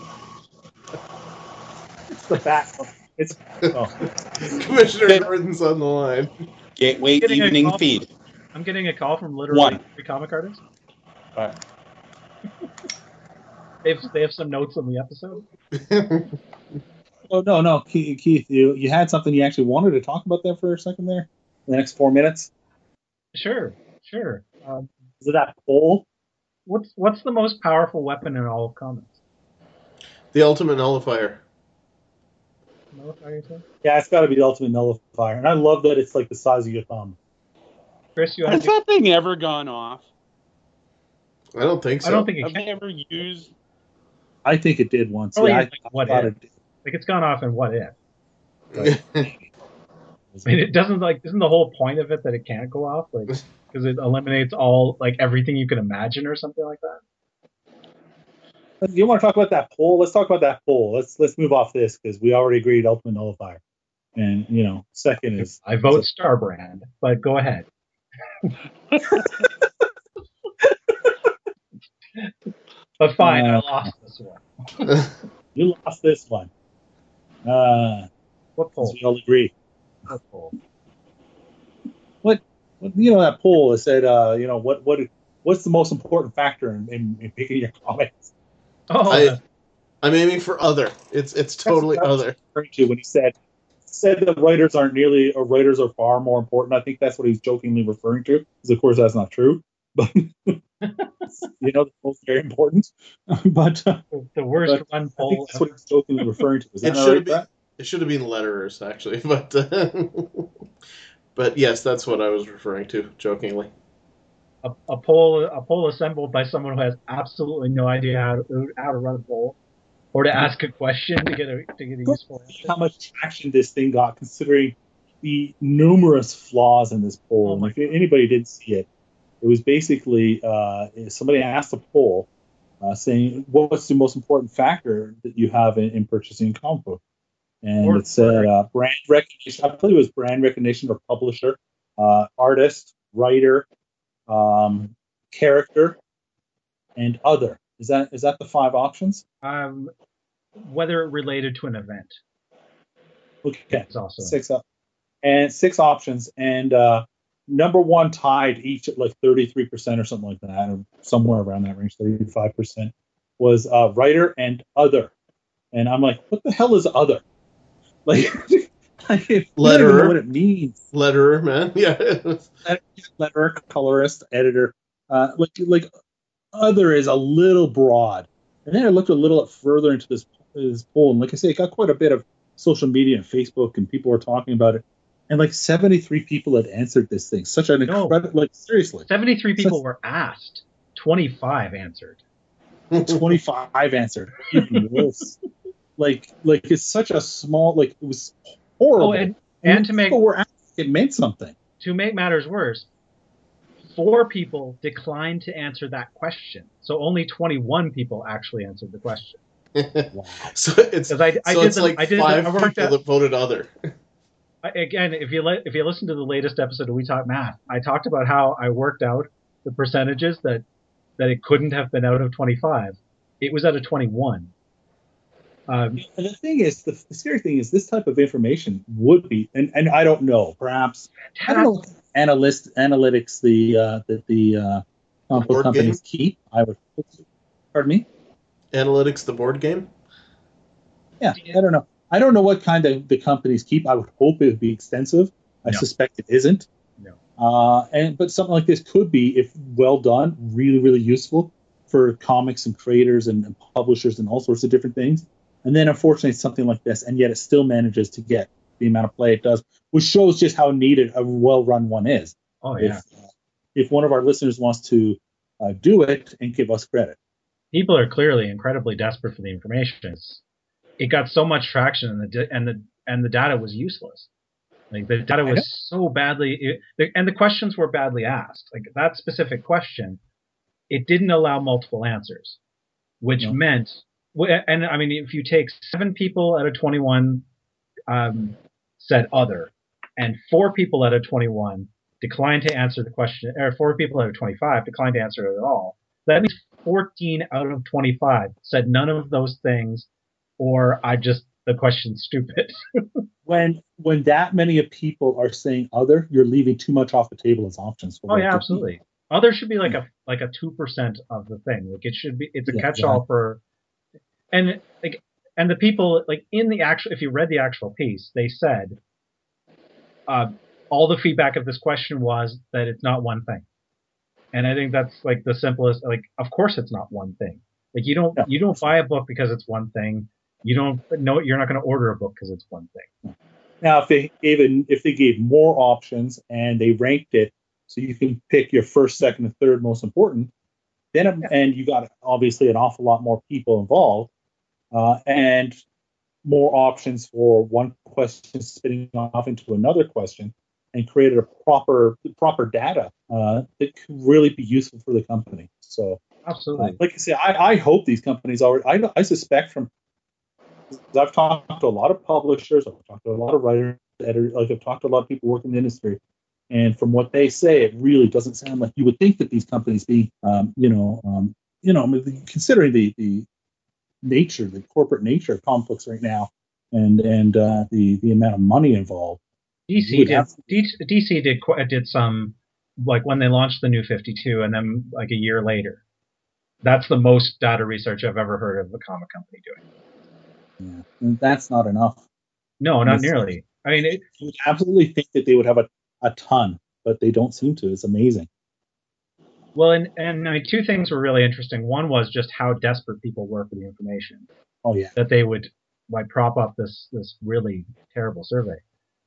It's the back phone. It's Commissioner Gordon's on the line. Gateway evening feed. I'm getting a call from literally 3 comic artists. All right. They have some notes on the episode. Oh no, Keith, you had something you actually wanted to talk about there for a second there. The next 4 minutes. Sure. Is it that poll? What's the most powerful weapon in all of comics? The Ultimate Nullifier. Nullifier, you say? Yeah, it's got to be the Ultimate Nullifier, and I love that it's like the size of your thumb. Chris, you Has have that thing ever gone off? I don't think so. I don't think it Have can. they ever used? I think it did once. Probably Yeah, like what thought if? it did. Like it's gone off in what if? I mean, it doesn't isn't the whole point of it that it can't go off? Like, because it eliminates all, like, everything you can imagine or something like that? You want to talk about that poll? Let's talk about that poll. Let's move off this because we already agreed Ultimate Nullifier. And, second is... I vote Starbrand, but go ahead. But fine, I lost this one. You lost this one. What poll? We all agree. What poll? That poll that said, what's the most important factor in picking your comics? Oh, I'm aiming for other. It's totally other. When he said that writers aren't nearly, or writers are far more important. I think that's what he's jokingly referring to, because of course that's not true. But the poll's very important. But the worst run poll. I think that's what he's jokingly referring to. Is that It should have been letterers actually, but but yes, that's what I was referring to jokingly. A poll assembled by someone who has absolutely no idea how to run a poll, or to ask a question to get a useful answer. How much traction this thing got, considering the numerous flaws in this poll. And if anybody didn't see it, it was basically somebody asked a poll saying, what's the most important factor that you have in purchasing a comic book? And it said brand recognition. I believe it was brand recognition or publisher, artist, writer, character, and other. Is that the 5 options? Whether related to an event. Okay, also 6 up, and 6 options, and number one tied each at like 33% or something like that, or somewhere around that range, 35% was writer and other. And I'm like, what the hell is other? Like, I don't even know what it means. Letterer, man. Yeah. Letterer, colorist, editor. Like other is a little broad. And then I looked a little further into this poll, and like I say, it got quite a bit of social media and Facebook, and people were talking about it. And like 73 people had answered this thing. Such an incredible, like, seriously. 73 people were asked. 25 answered. 25 answered. Even worse. Like it's such a small, like, it was horrible. Oh, and to make it meant something. To make matters worse, 4 people declined to answer that question. So only 21 people actually answered the question. Wow. So it's like 5 people that voted other. Again, if you listen to the latest episode of We Talk Math, I talked about how I worked out the percentages that it couldn't have been out of 25. It was out of 21. And the thing is, the scary thing is, this type of information would be, and I don't know, perhaps, I don't know what analytics the comic book companies keep. Pardon me? Analytics, the board game? Yeah, I don't know. I don't know what kind of the companies keep. I would hope it would be extensive. I suspect it isn't. No. But something like this could be, if well done, really, really useful for comics and creators and publishers and all sorts of different things. And then, unfortunately, it's something like this, and yet it still manages to get the amount of play it does, which shows just how needed a well-run one is. Oh, yeah. If one of our listeners wants to do it and give us credit. People are clearly incredibly desperate for the information. It got so much traction, and the data was useless. Like, the data was so badly, and the questions were badly asked. Like, that specific question, it didn't allow multiple answers, which meant, and I mean, if you take 7 people out of 21 said other, and 4 people out of 21 declined to answer the question, or 4 people out of 25 declined to answer it at all, that means 14 out of 25 said none of those things, or the question's stupid. When that many of people are saying other, you're leaving too much off the table as options. Oh yeah, absolutely. Other should be like a 2% of the thing. Like, it should be. It's a catch-all for, and the people, like, in the actual. If you read the actual piece, they said all the feedback of this question was that it's not one thing, and I think that's like the simplest. Like, of course it's not one thing. Like, you don't buy a book because it's one thing. You're not going to order a book because it's one thing. Now, if they gave more options and they ranked it So you can pick your first, second, and third most important. Then, and you got obviously an awful lot more people involved, and more options for one question spinning off into another question, and created a proper data that could really be useful for the company. So, Absolutely. like I say, I hope these companies already. I suspect from. I've talked to a lot of publishers, I've talked to a lot of writers, editors, like I've talked to a lot of people working in the industry, and from what they say, it really doesn't sound like you would think that these companies be, considering the nature, the corporate nature of comic books right now, and the amount of money involved. DC did some, like when they launched the New 52, and then like a year later. That's the most data research I've ever heard of a comic company doing. Yeah, and that's not enough. No, not nearly. I mean, you would absolutely think that they would have a ton, but they don't seem to. It's amazing. Well, and I mean, two things were really interesting. One was just how desperate people were for the information. Oh yeah, that they would like prop up this really terrible survey.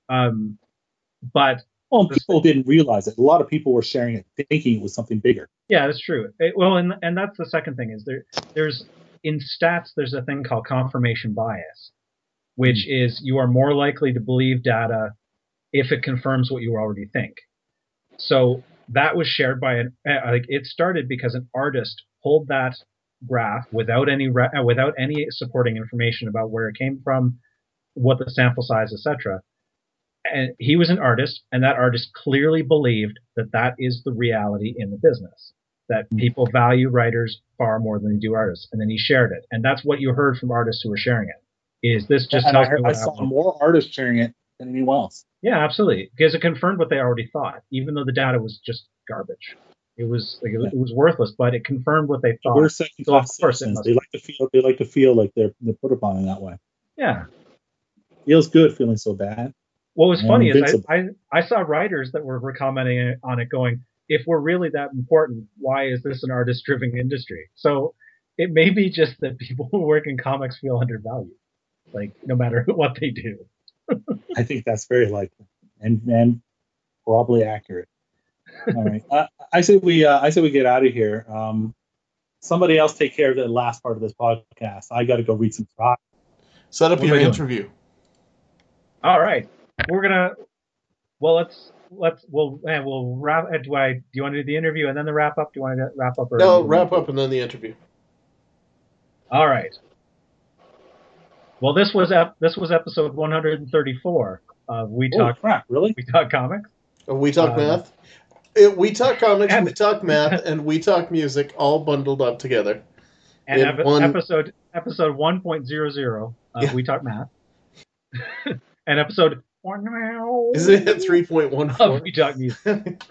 But people didn't realize it. A lot of people were sharing it, thinking it was something bigger. Yeah, that's true. And that's the second thing is there's in stats there's a thing called confirmation bias, which is you are more likely to believe data if it confirms what you already think. So that was shared by it started because an artist pulled that graph without any supporting information about where it came from, what the sample size, etc. And he was an artist, and that artist clearly believed that that is the reality in the business, that people value writers far more than they do artists. And then he shared it, and that's what you heard from artists who were sharing it. Is this just? And I saw more artists sharing it than anyone else. Yeah, absolutely, because it confirmed what they already thought, even though the data was just garbage. It was it was worthless, but it confirmed what they thought. We're second class citizens. They like to feel like they're put upon in that way. Yeah, feels good feeling so bad. What was funny is I saw writers that were commenting on it, going, "If we're really that important, why is this an artist-driven industry?" So it may be just that people who work in comics feel undervalued, like no matter what they do. I think that's very likely and probably accurate. All right, I say we get out of here. Somebody else take care of the last part of this podcast. I got to go read some talk. Set up your interview. All right, we're gonna. Well, we'll wrap. Do you want to do the interview and then the wrap up? Do you want to wrap up? No, wrap up and then the interview. All right. Well, this was episode 134 of We Talk. Oh, crap, really? We Talk Comics. We Talk Math. We Talk Comics, We Talk Math, and We Talk Music, all bundled up together. And episode 1.00 of We Talk Math. And episode is it at 3.14 of We Talk Music.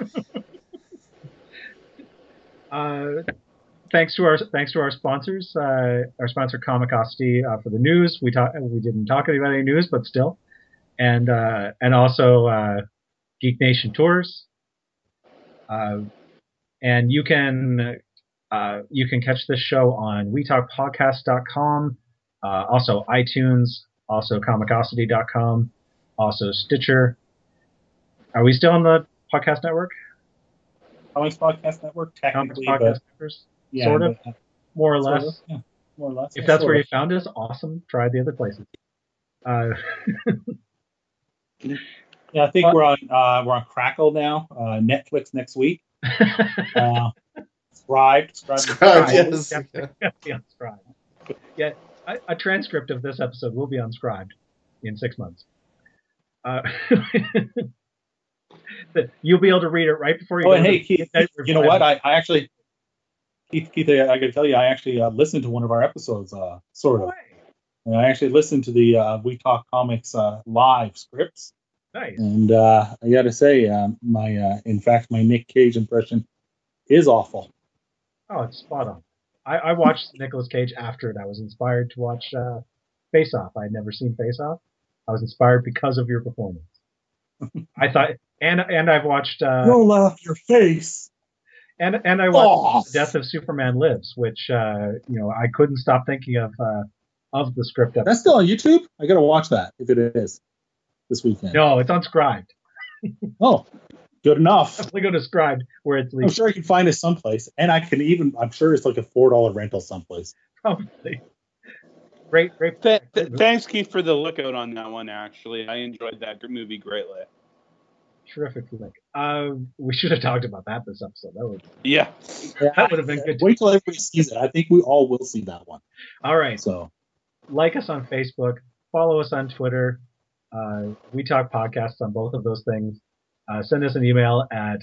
Thanks to our sponsors, our sponsor Comicosity for the news. We didn't talk about any news, but still, and also Geek Nation Tours. And you can catch this show on WeTalkPodcast.com, also iTunes, also Comicosity.com, also Stitcher. Are we still on the podcast network? Comics Podcast Network, technically, Podcast Networks. Yeah, sort of, more or less. Yeah, more or less. If that's where you found us, awesome. Try the other places. Yeah, I think we're on Crackle now. Netflix next week. Scribed, yes. Be on Scribed. Yeah, a transcript of this episode will be on Scribed in 6 months. You'll be able to read it right before you. Oh, and hey, Keith, you know what? I actually. Keith, I can tell you, I actually listened to one of our episodes, sort of. And I actually listened to the We Talk Comics live scripts. Nice. And I got to say, my Nick Cage impression is awful. Oh, it's spot on. I watched Nicolas Cage after it. I was inspired to watch Face Off. I had never seen Face Off. I was inspired because of your performance. I thought, and I've watched. Roll off your face. And I watched Death of Superman Lives, which I couldn't stop thinking of the script episode. That's still on YouTube? I gotta watch that if it is this weekend. No, it's on Scribed. Oh. Good enough. Definitely go described where it's I'm legal. sure I can find it someplace, and I'm sure it's like a $4 rental someplace. Probably. Great. Thanks, Keith, for the lookout on that one. Actually, I enjoyed that movie greatly. Terrific flick. We should have talked about that this episode. That would have been good. Wait till everybody sees it. I think we all will see that one. All right. So, like us on Facebook, follow us on Twitter. We talk podcasts on both of those things. Send us an email at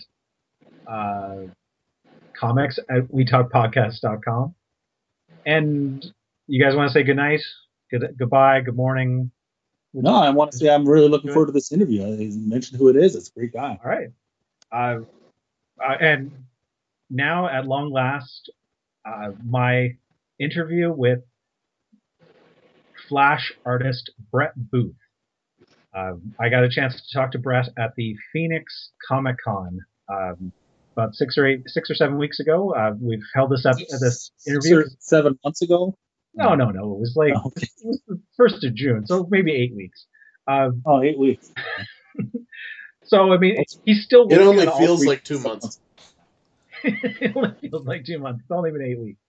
comics@wetalkpodcast.com. And you guys want to say good night, goodbye, good morning? No, I want to say I'm really looking forward to this interview. He mentioned who it is. It's a great guy. All right. And now, at long last, my interview with Flash artist Brett Booth. I got a chance to talk to Brett at the Phoenix Comic Con about 6 or 7 weeks ago. We've held this interview 7 months ago. No. It was like it was the 1st of June, so maybe 8 weeks. 8 weeks. So I mean, he's still. It only feels like 2 months. It only feels like 2 months. It's only been 8 weeks.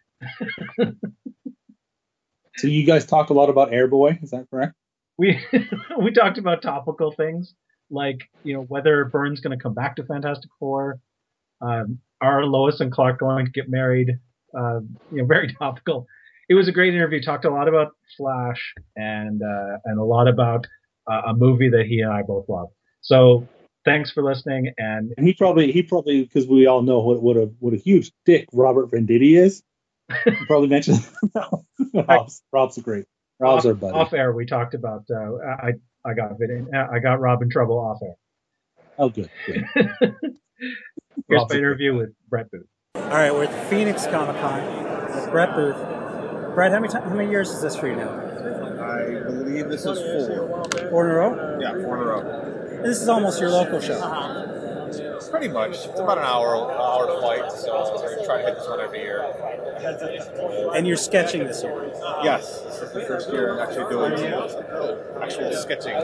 So you guys talked a lot about Airboy, is that correct? We talked about topical things like whether Byrne's going to come back to Fantastic Four. Are Lois and Clark going to get married? Very topical. It was a great interview. Talked a lot about Flash and a lot about a movie that he and I both love. So thanks for listening. And he probably because we all know what a huge dick Robert Venditti is. He probably mentioned Rob's great. Rob's our buddy. Off air, we talked about. I got Rob in trouble off air. Oh, good. Here's my interview with Brett Booth. All right, we're at the Phoenix Comic Con with Brett Booth. Brett, how many years is this for you now? I believe this is 4. 4 in a row? Yeah, 4 in a row. And this is almost your local show. Pretty much. It's about an hour flight, so I try to hit this one every year. And you're sketching this year? Yes, this is the first year I'm actually doing actual sketching.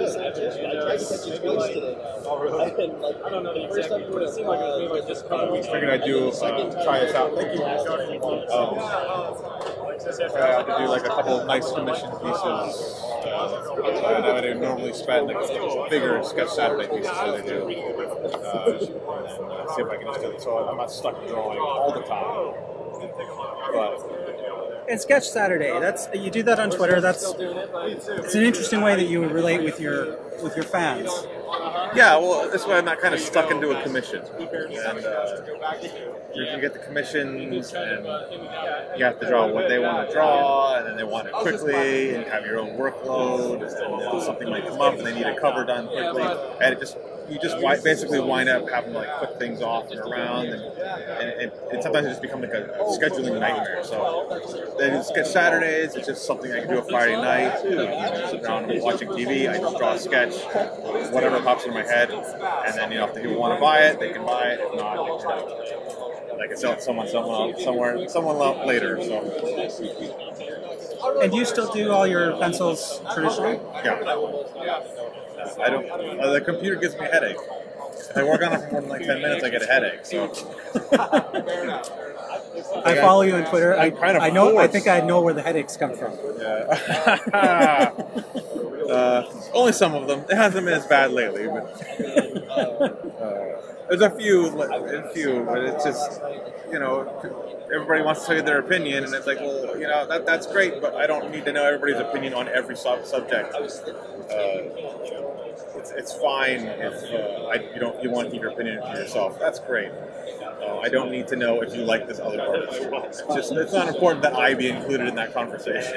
Figured I'd try this out. Thank you. Try out to do like a couple of nice commission pieces that I would normally spend like bigger sketch Saturday pieces that I do. And see if I can just do it so I'm not stuck drawing all the time. But and Sketch Saturday, you do that on Twitter. It's an interesting way that you would relate with your fans. Yeah, well, this way I'm not kind of stuck into a commission. And you can get the commissions, and you have to draw what they want to draw, and then they want it quickly, and you have your own workload, and something might come up, and they need a cover done quickly, and you just basically wind up having to like put things off and around, and sometimes it just becomes like a scheduling nightmare. So then Sketch Saturdays, it's just something I can do a Friday night. Sit down and watching TV. I just draw a sketch, whatever pops in my head, and then if people want to buy it, they can buy it. If not, I can sell it to someone later. So. And do you still do all your pencils traditionally? Yeah. I don't. The computer gives me a headache. If I work on it for more than like 10 minutes, I get a headache. So. I follow you on Twitter. I think I know where the headaches come from. Yeah. Only some of them. It hasn't been as bad lately, but there's a few. But it's just everybody wants to tell you their opinion, and it's like, well, that's great, but I don't need to know everybody's opinion on every subject. It's fine if you want to keep your opinion to yourself. That's great. I don't need to know if you like this other artist. It's not important that I be included in that conversation.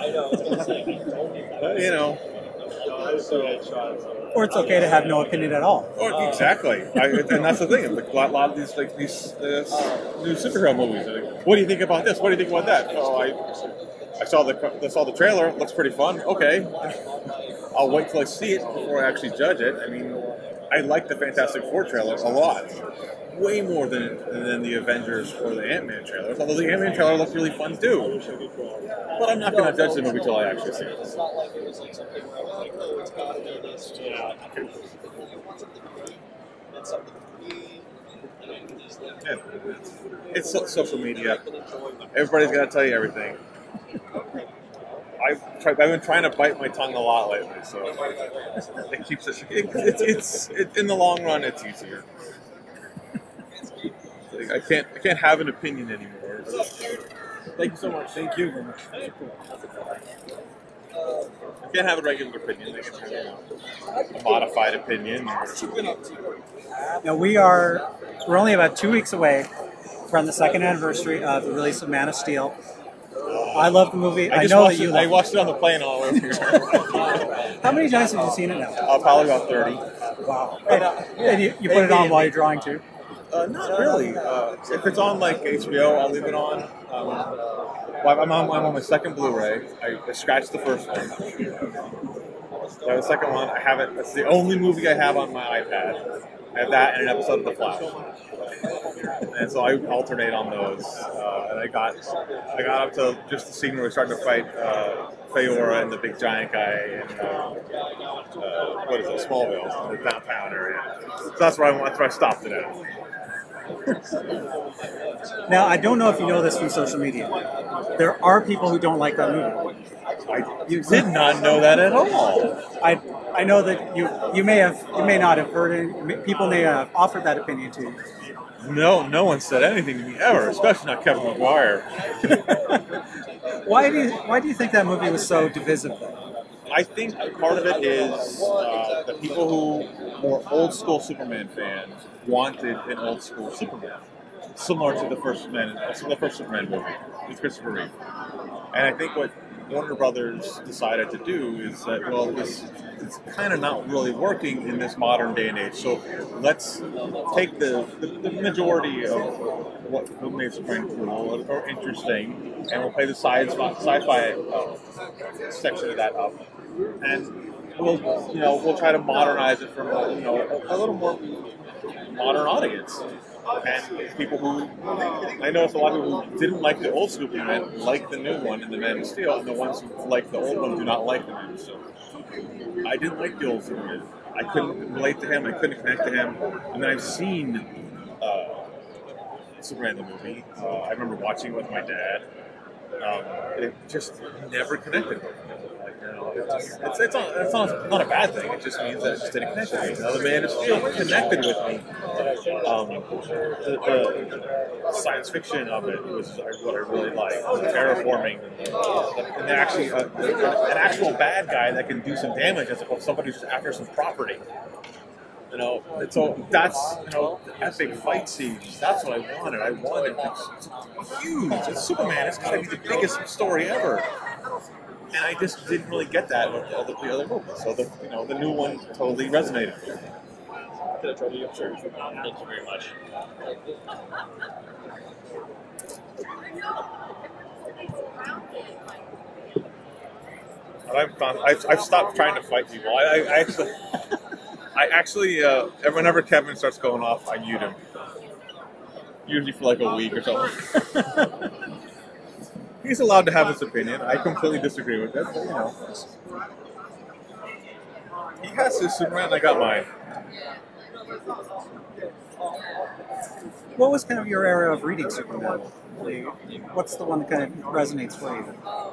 Or it's okay to have no opinion at all. Exactly, and that's the thing. A lot of these new superhero movies. What do you think about this? What do you think about that? I saw the trailer. It looks pretty fun. Okay, I'll wait till I see it before I actually judge it. I mean, I like the Fantastic Four trailers a lot. Way more than the Avengers or the Ant-Man trailers. Although the Ant-Man trailer looks really fun too. But I'm not going to judge the movie till I actually see it. Yeah. It's social media. Everybody's got to tell you everything. I've been trying to bite my tongue a lot lately, so it keeps us. It's in the long run, it's easier. Like, I can't have an opinion anymore. Thank you so much. Thank you very much. I can't have a regular opinion. I can have a modified opinion. Now we're only about 2 weeks away from the second anniversary of the release of Man of Steel. I love the movie. I know that you I love watched it on the plane all the way here. it. How many times have you seen it now? Probably about 30. Wow. And you put it on while you're drawing too? Not really. If it's on like HBO, I'll leave it on. I'm on my second Blu-ray. I scratched the first one. So the second one, I have it. That's the only movie I have on my iPad. I have that and an episode of The Flash. And so I alternate on those. And I got up to just the scene where we're starting to fight Feora and the big giant guy in what is it, Smallville, in the downtown area. So that's where I stopped it at. Now, I don't know if you know this from social media. There are people who don't like that movie. I did not know that at all. I know that you may not have heard it. People may have offered that opinion to you. No one said anything to me ever, especially not Kevin McGuire. Why do you think that movie was so divisive? I think part of it is the people who were old school Superman fans wanted an old school Superman, similar to the first Superman movie with Christopher Reeve. And I think what Warner Brothers decided to do is that, well, it's kind of not really working in this modern day and age. So let's take the majority of what made Superman cool or interesting, and we'll play the sci-fi section of that up, and we'll try to modernize it for a little more modern audience. And people who, I noticed a lot of people who didn't like the old Superman like the new one in the Man of Steel, and the ones who like the old one do not like the Man of Steel. I didn't like the old Superman. I couldn't relate to him. I couldn't connect to him. And then I've seen Superman the movie. I remember watching it with my dad. It just never connected with me. It's not a bad thing. It just means that it just didn't connect with me. Now, the Man of Steel connected with me. The science fiction of it was what I really liked. The terraforming, and actually an actual bad guy that can do some damage as opposed to somebody who's after some property. So that's epic fight scenes. That's what I wanted. I wanted it's huge. It's Superman. It's got to be the biggest story ever. And I just didn't really get that with the other movies. So the new one totally resonated. Could I try to you? Sure. Thank you very much. I've stopped trying to fight people. I actually whenever Kevin starts going off, I mute him. Usually for like a week or something. He's allowed to have his opinion. I completely disagree with it, but he has his Superman. I got mine. What was kind of your era of reading Superman? What's the one that kind of resonates for you?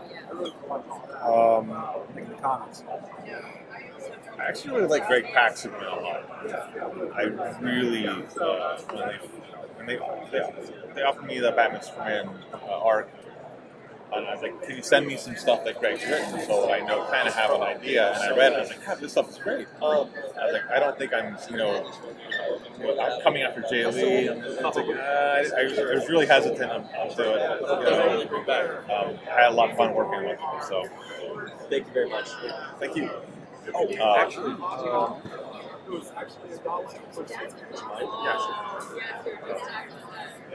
In the comics. I actually really like Greg Pak's Superman a lot. I really when they offered me the Batman Superman arc. And I was like, can you send me some stuff that Greg's written so I kind of have an idea? And I read it, and I was like, God, this stuff is great. I was like, I don't think I'm coming after Jay Lee. And it's like, I was really hesitant on doing it. I had a lot of fun working with him. So, Thank you very much. Thank you. Actually,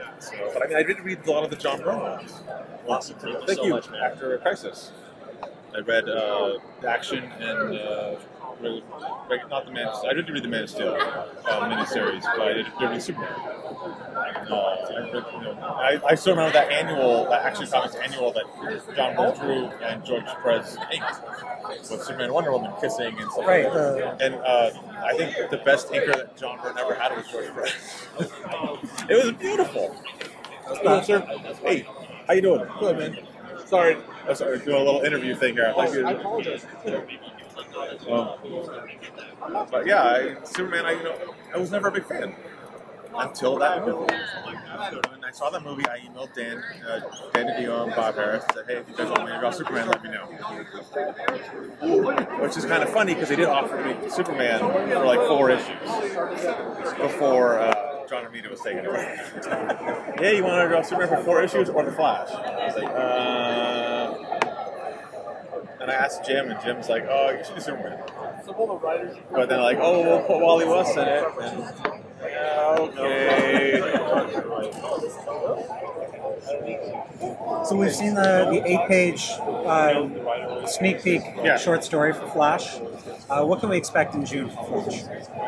but I did read a lot of the John Byrne ones. Awesome. Thank you so much, man. After Crisis. I read Action and not the Man. I didn't read the Man of Steel miniseries, but I did read Superman. I still remember that Action Comics annual that John Byrne drew and George Perez inked with Superman and Wonder Woman kissing and stuff. Right. And I think the best inker that John Byrne ever had was George Perez. It was beautiful. Hello, sir. Hey, how you doing? Good, man. Sorry, doing a little interview thing here. I apologize. But yeah, Superman. I was never a big fan until that movie. When I saw that movie, I emailed Dan DiDio and Bob Harris and said, "Hey, if you guys want me to draw Superman, let me know." Which is kind of funny because they did offer me Superman for like 4 issues before John Romita was taken away. "Hey, you want to draw Superman for 4 issues or the Flash?" And I was like, And I asked Jim, and Jim's like, "Oh, you should do Superman." But then like, "Oh, we'll put Wally West in it." And okay. So we've seen the 8-page sneak peek short story for Flash. What can we expect in June for Flash?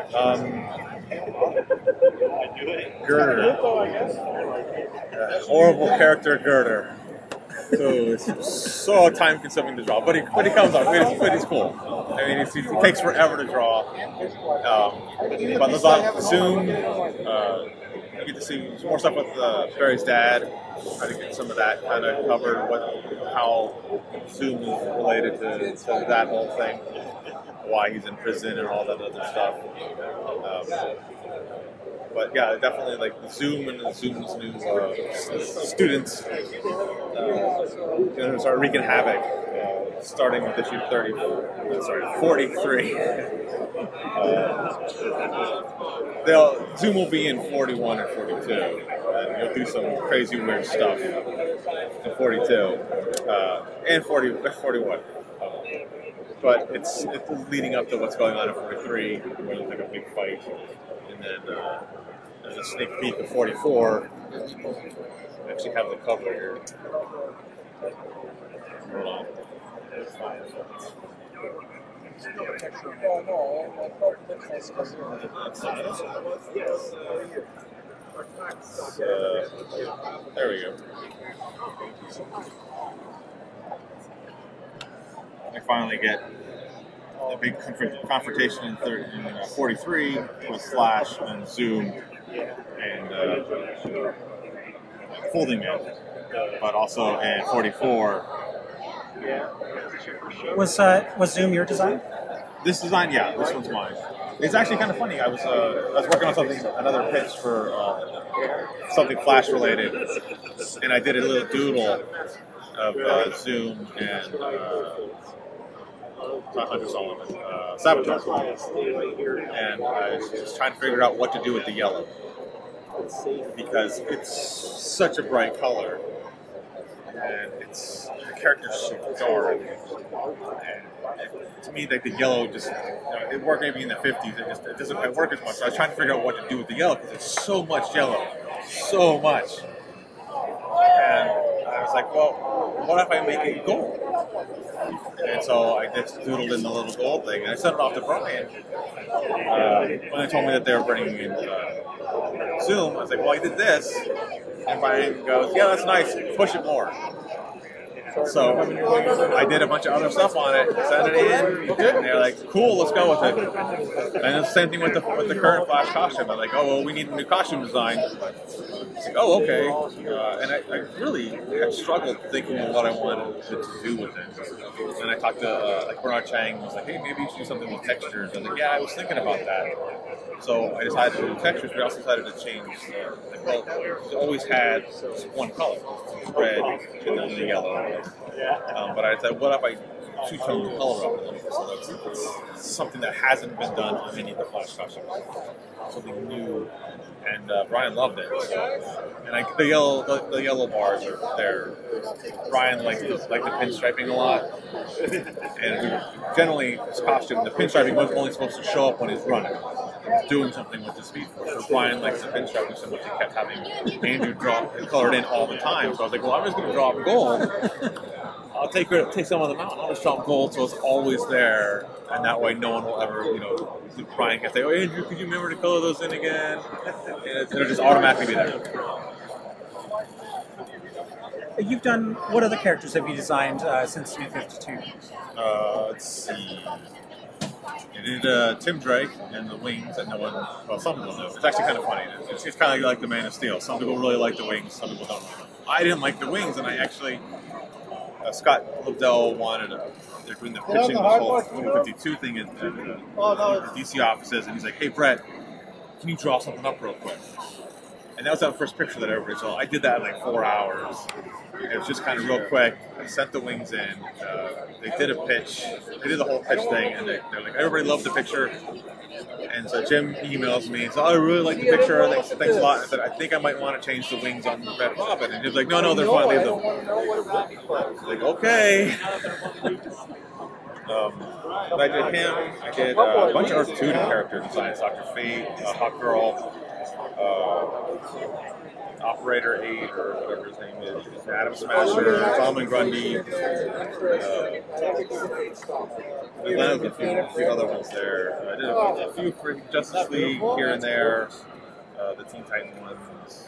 Girder. Horrible character Girder. So it's so time consuming to draw, but he comes out. But he's cool. I mean, he takes forever to draw. But there's a lot of Zoom. You get to see some more stuff with Barry's dad. Try to get some of that kind of covered. How Zoom is related to that whole thing. Why he's in prison and all that other stuff. But yeah, definitely like Zoom and Zoom's new students start wreaking havoc, starting with issue 43. Zoom will be in 41 or 42, and you'll do some crazy weird stuff in 42 and 41. But it's leading up to what's going on in 43, where there's like a big fight, and then there's a sneak peek of 44. I actually have the cover here. Hold on. There we go. I finally get a big confrontation in 43 with Flash and Zoom and Folding Man, but also in 44. Was Zoom your design? This design, yeah, this one's mine. It's actually kind of funny. I was working on another pitch for something Flash related, and I did a little doodle of Zoom and Hunter Sullivan, Saboteur, and I was just trying to figure out what to do with the yellow because it's such a bright color, and the character's so dark. And to me, like the yellow just it worked maybe in the 50s. It doesn't quite work as much. So I was trying to figure out what to do with the yellow because it's so much yellow, so much. And I was like, well, what if I make it gold? And so I just doodled in the little gold thing, and I sent it off to Brian. When they told me that they were bringing in Zoom, I was like, well, I did this. And Brian goes, yeah, that's nice, push it more. So I did a bunch of other stuff on it, sent it in, and they're like, cool, let's go with it. And it's the same thing with the current Flash costume. I'm like, oh, well, we need a new costume design. It's like, oh, okay. And I really had struggled thinking of what I wanted to do with it. And I talked to Bernard Chang, was like, hey, maybe you should do something with textures. I was like, yeah, I was thinking about that. So I decided to do textures, but I also decided to change. It's always had one color, red and then the yellow. But I said, what if I two-tone the color of it? So it's something that hasn't been done on any of the Flash costumes. Something new. And Brian loved it. And the yellow bars are there. Brian liked the pinstriping a lot. And generally, his costume, the pinstriping was only supposed to show up when he's running. Doing something with the Speed Force. So Brian likes the pinstriping so much he kept having Andrew draw and colored in all the time. So I was like, well, I'm just going to draw up gold. I'll take some of them out. I'll just draw them gold, so it's always there, and that way no one will ever, Brian can say, "Oh, Andrew, could you remember to color those in again?" And it'll just automatically be there. You've done, what other characters have you designed since New 52? Let's see. I did Tim Drake and the Wings that no one, well, some people know. It's actually kind of funny. It's kind of like the Man of Steel. Some people really like the Wings, some people don't. I didn't like the Wings, and I actually, Scott Lobdell wanted they're doing the pitching this whole 52 thing at the DC offices, and he's like, "Hey, Brett, can you draw something up real quick?" And that was that first picture that everybody saw. I did that in like 4 hours. It was just kind of real quick. I sent the Wings in. They did a pitch. They did the whole pitch thing, and they're like, everybody loved the picture. And so Jim emails me and says, "Oh, I really like the picture. Thanks a lot." I said, "I think I might want to change the wings on Red Robin." And he was like, "No, they're fine. Leave them." I was like, "Okay." I did him. I did a bunch of Earth 2 character designs. Dr. Fate, Hawk Girl, Operator 8, or whatever his name is, Adam Smasher, Solomon Grundy, a few other ones there. I did a few for Justice League here and there, the Teen Titan ones,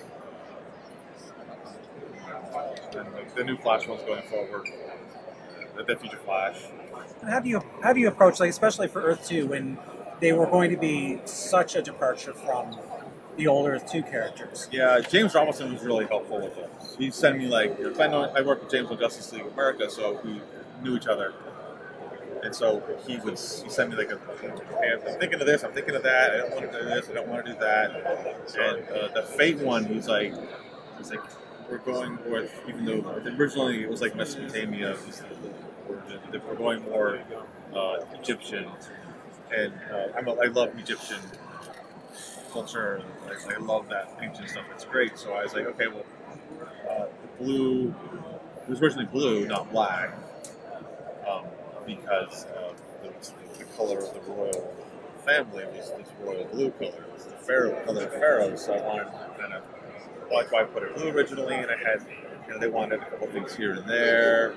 and the new Flash ones going forward, the Future Flash. And how do you approach, like, especially for Earth 2, when they were going to be such a departure from the old Earth 2 characters? Yeah, James Robinson was really helpful with those. He sent me, like, I worked with James on Justice League America, so we knew each other. And so he sent me like "Hey, I'm thinking of this, I'm thinking of that, I don't want to do this, I don't want to do that." And the Fate one, he's like, we're going with, even though originally it was like Mesopotamia, we're going more Egyptian. And I love Egyptian culture. I love that ancient stuff. It's great. So I was like, okay, well, the blue, it was originally blue, not black, because the color of the royal family was this royal blue color. It was the pharaoh color of pharaohs. So I wanted to kind of, like, why I put it blue originally, and I had, they wanted a couple things here and there.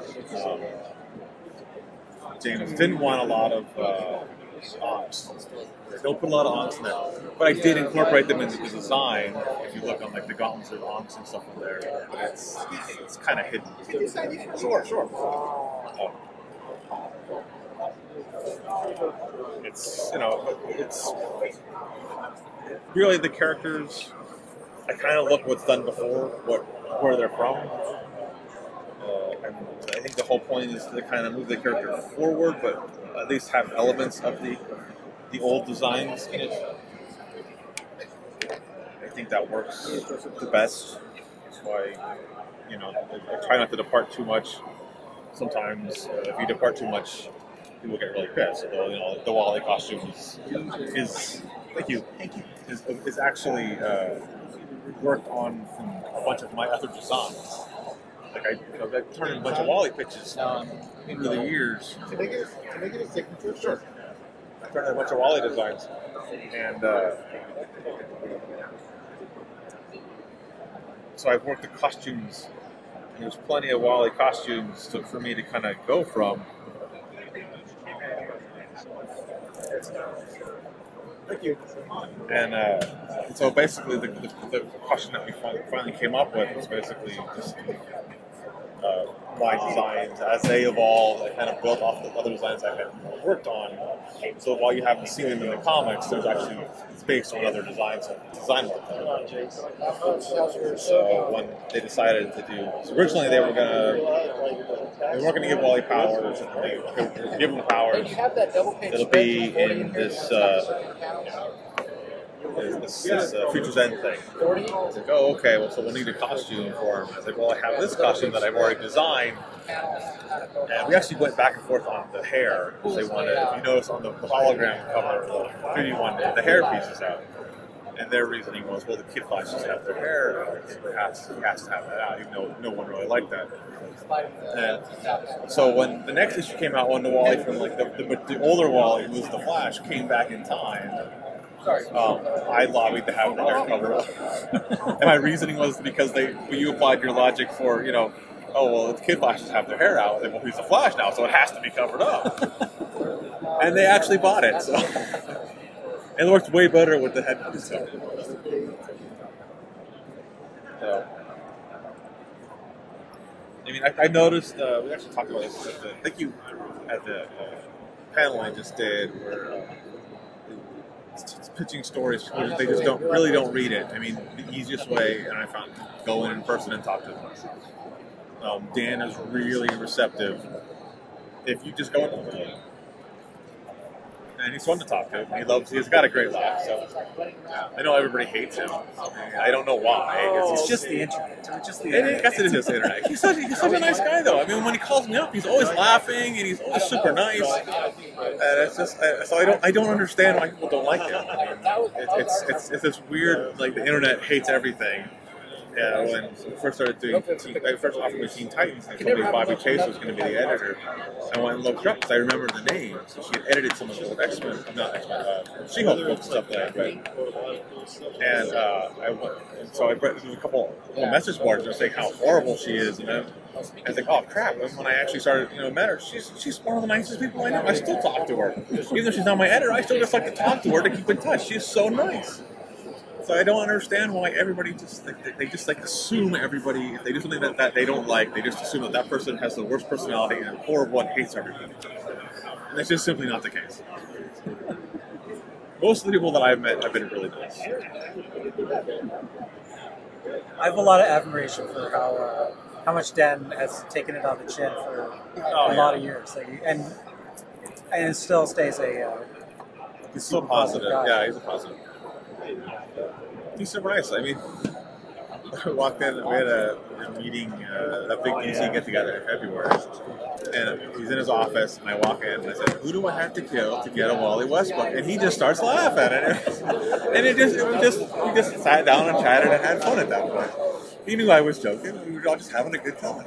James didn't want a lot of onks. Don't put a lot of onks in there. But I did incorporate them into the design. If you look on like the gauntlets, there's onks and stuff in there. But it's kind of hidden. Sure. It's really the characters. I kind of look what's done before, where they're from. And I think the whole point is to kind of move the character forward, but at least have elements of the old designs in it. I think that works the best. That's why, I try not to depart too much. Sometimes, if you depart too much, people get really pissed. Although, the Wally costume is is actually worked on from a bunch of my other designs. Like I've turned in a bunch of Wally pitches over the years. Can they get a signature? Sure. I turned in a bunch of Wally designs, and so I've worked the costumes. And there's plenty of Wally costumes for me to kind of go from. Thank you. And so basically, the costume that we finally came up with was basically just my designs as they evolved. I kind of built off the other designs I had worked on. So while you haven't seen them in the comics, it's based on other designs and design work. So when they decided to do, so originally they weren't going to give Wally powers. They were give him powers. It'll be in this Future's End thing. It's like, oh, okay, well, so we'll need a costume for him. It's like, well, I have this costume that I've already designed. And we actually went back and forth on the hair. Because they wanted, if you notice on the hologram cover, the 3D one, the hair piece is out. And their reasoning was, well, the Kid Flashes have their hair out, so he has to have that out, even though no one really liked that. And so when the next issue came out, when the Wally from like the older Wally, who was the Flash, came back in time, I lobbied to have the hair cover up. And my reasoning was because you applied your logic for, oh, well, the Kid Flashes have their hair out. Well, he's the Flash now, so it has to be covered up. And they actually bought it. So. It works way better with the headpiece. So. I mean, I noticed, we actually talked about this, I think you, at the panel I just did, where it's pitching stories where they just don't read it. I mean, the easiest way, and I found, go in person and talk to them. Dan is really receptive. If you just go in, and he's fun to talk to. He's got a great laugh. So I know everybody hates him. I don't know why. It's just the internet. It's just the I internet. guess it is just the internet. He's such a nice guy, though. I mean, when he calls me up, he's always laughing and he's always super nice. And it's just so I don't understand why people don't like him. I mean, it's this weird, like, the internet hates everything. Yeah, when we first started doing, I first offered me Teen Titans, and told me Bobby Chase was going to be the editor. I went and looked her up because I remember the name. So she had edited some of the old X-Men, not X-Men, She-Hulk books and stuff that I read. And I went, and so I read a couple message boards saying how horrible she is, and I was like, oh crap! And when I actually started, met her, she's one of the nicest people I know. I still talk to her, even though she's not my editor. I still just like to talk to her to keep in touch. She's so nice. So I don't understand why everybody they just assume everybody, if they do something that they don't like, they just assume that person has the worst personality and horrible and hates everybody. And that's just simply not the case. Most of the people that I've met have been really nice. I have a lot of admiration for how much Dan has taken it on the chin for a lot of years, and it still stays he's so positive. Yeah, he's a positive. He's super nice. I mean, I walked in, we had a meeting, a big DC get-together in February, and he's in his office, and I walk in, and I said, who do I have to kill to get a Wally West book? And he just starts laughing, and we just sat down and chatted and had fun at that point. He knew I was joking, we were all just having a good time.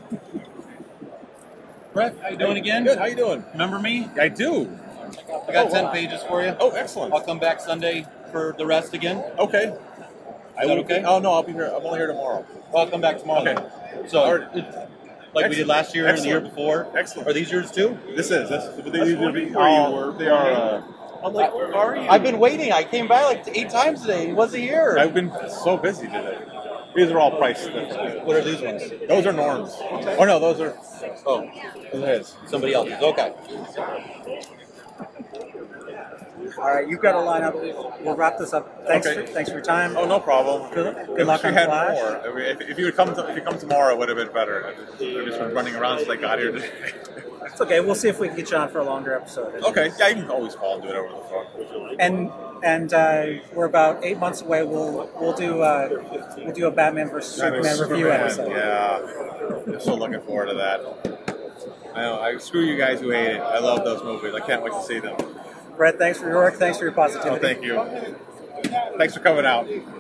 Brett, how you doing again? Good, how you doing? Remember me? I do. I got 10 pages for you. Oh, excellent. I'll come back Sunday for the rest again. Okay. Is that okay? Oh, no, I'll be here. I'm only here tomorrow. Well, I'll come back tomorrow. Okay. Then. So, like we did last year and the year before. Excellent. Are these yours too? This is. They are. I'm like, where are you? I've been waiting. I came by like 8 times today. He wasn't here. I've been so busy today. These are all priced. What are these ones? Those are Norm's. Oh, no, those are... Oh, those are his. Somebody else's. Okay. All right, you've got to line up. We'll wrap this up. Thanks for your time. Oh, no problem. Good luck on Flash. More. If you come tomorrow, it would have been better. I've just been running around since I got here today. It's okay. We'll see if we can get you on for a longer episode. Okay. Yeah, you can always call and do it over the phone. And we're about 8 months away. We'll do a Batman vs Superman review episode. Yeah, I'm so looking forward to that. I know. Screw you guys who hate it. I love those movies. I can't wait to see them. Brett, thanks for your work. Thanks for your positivity. Oh, thank you. Thanks for coming out.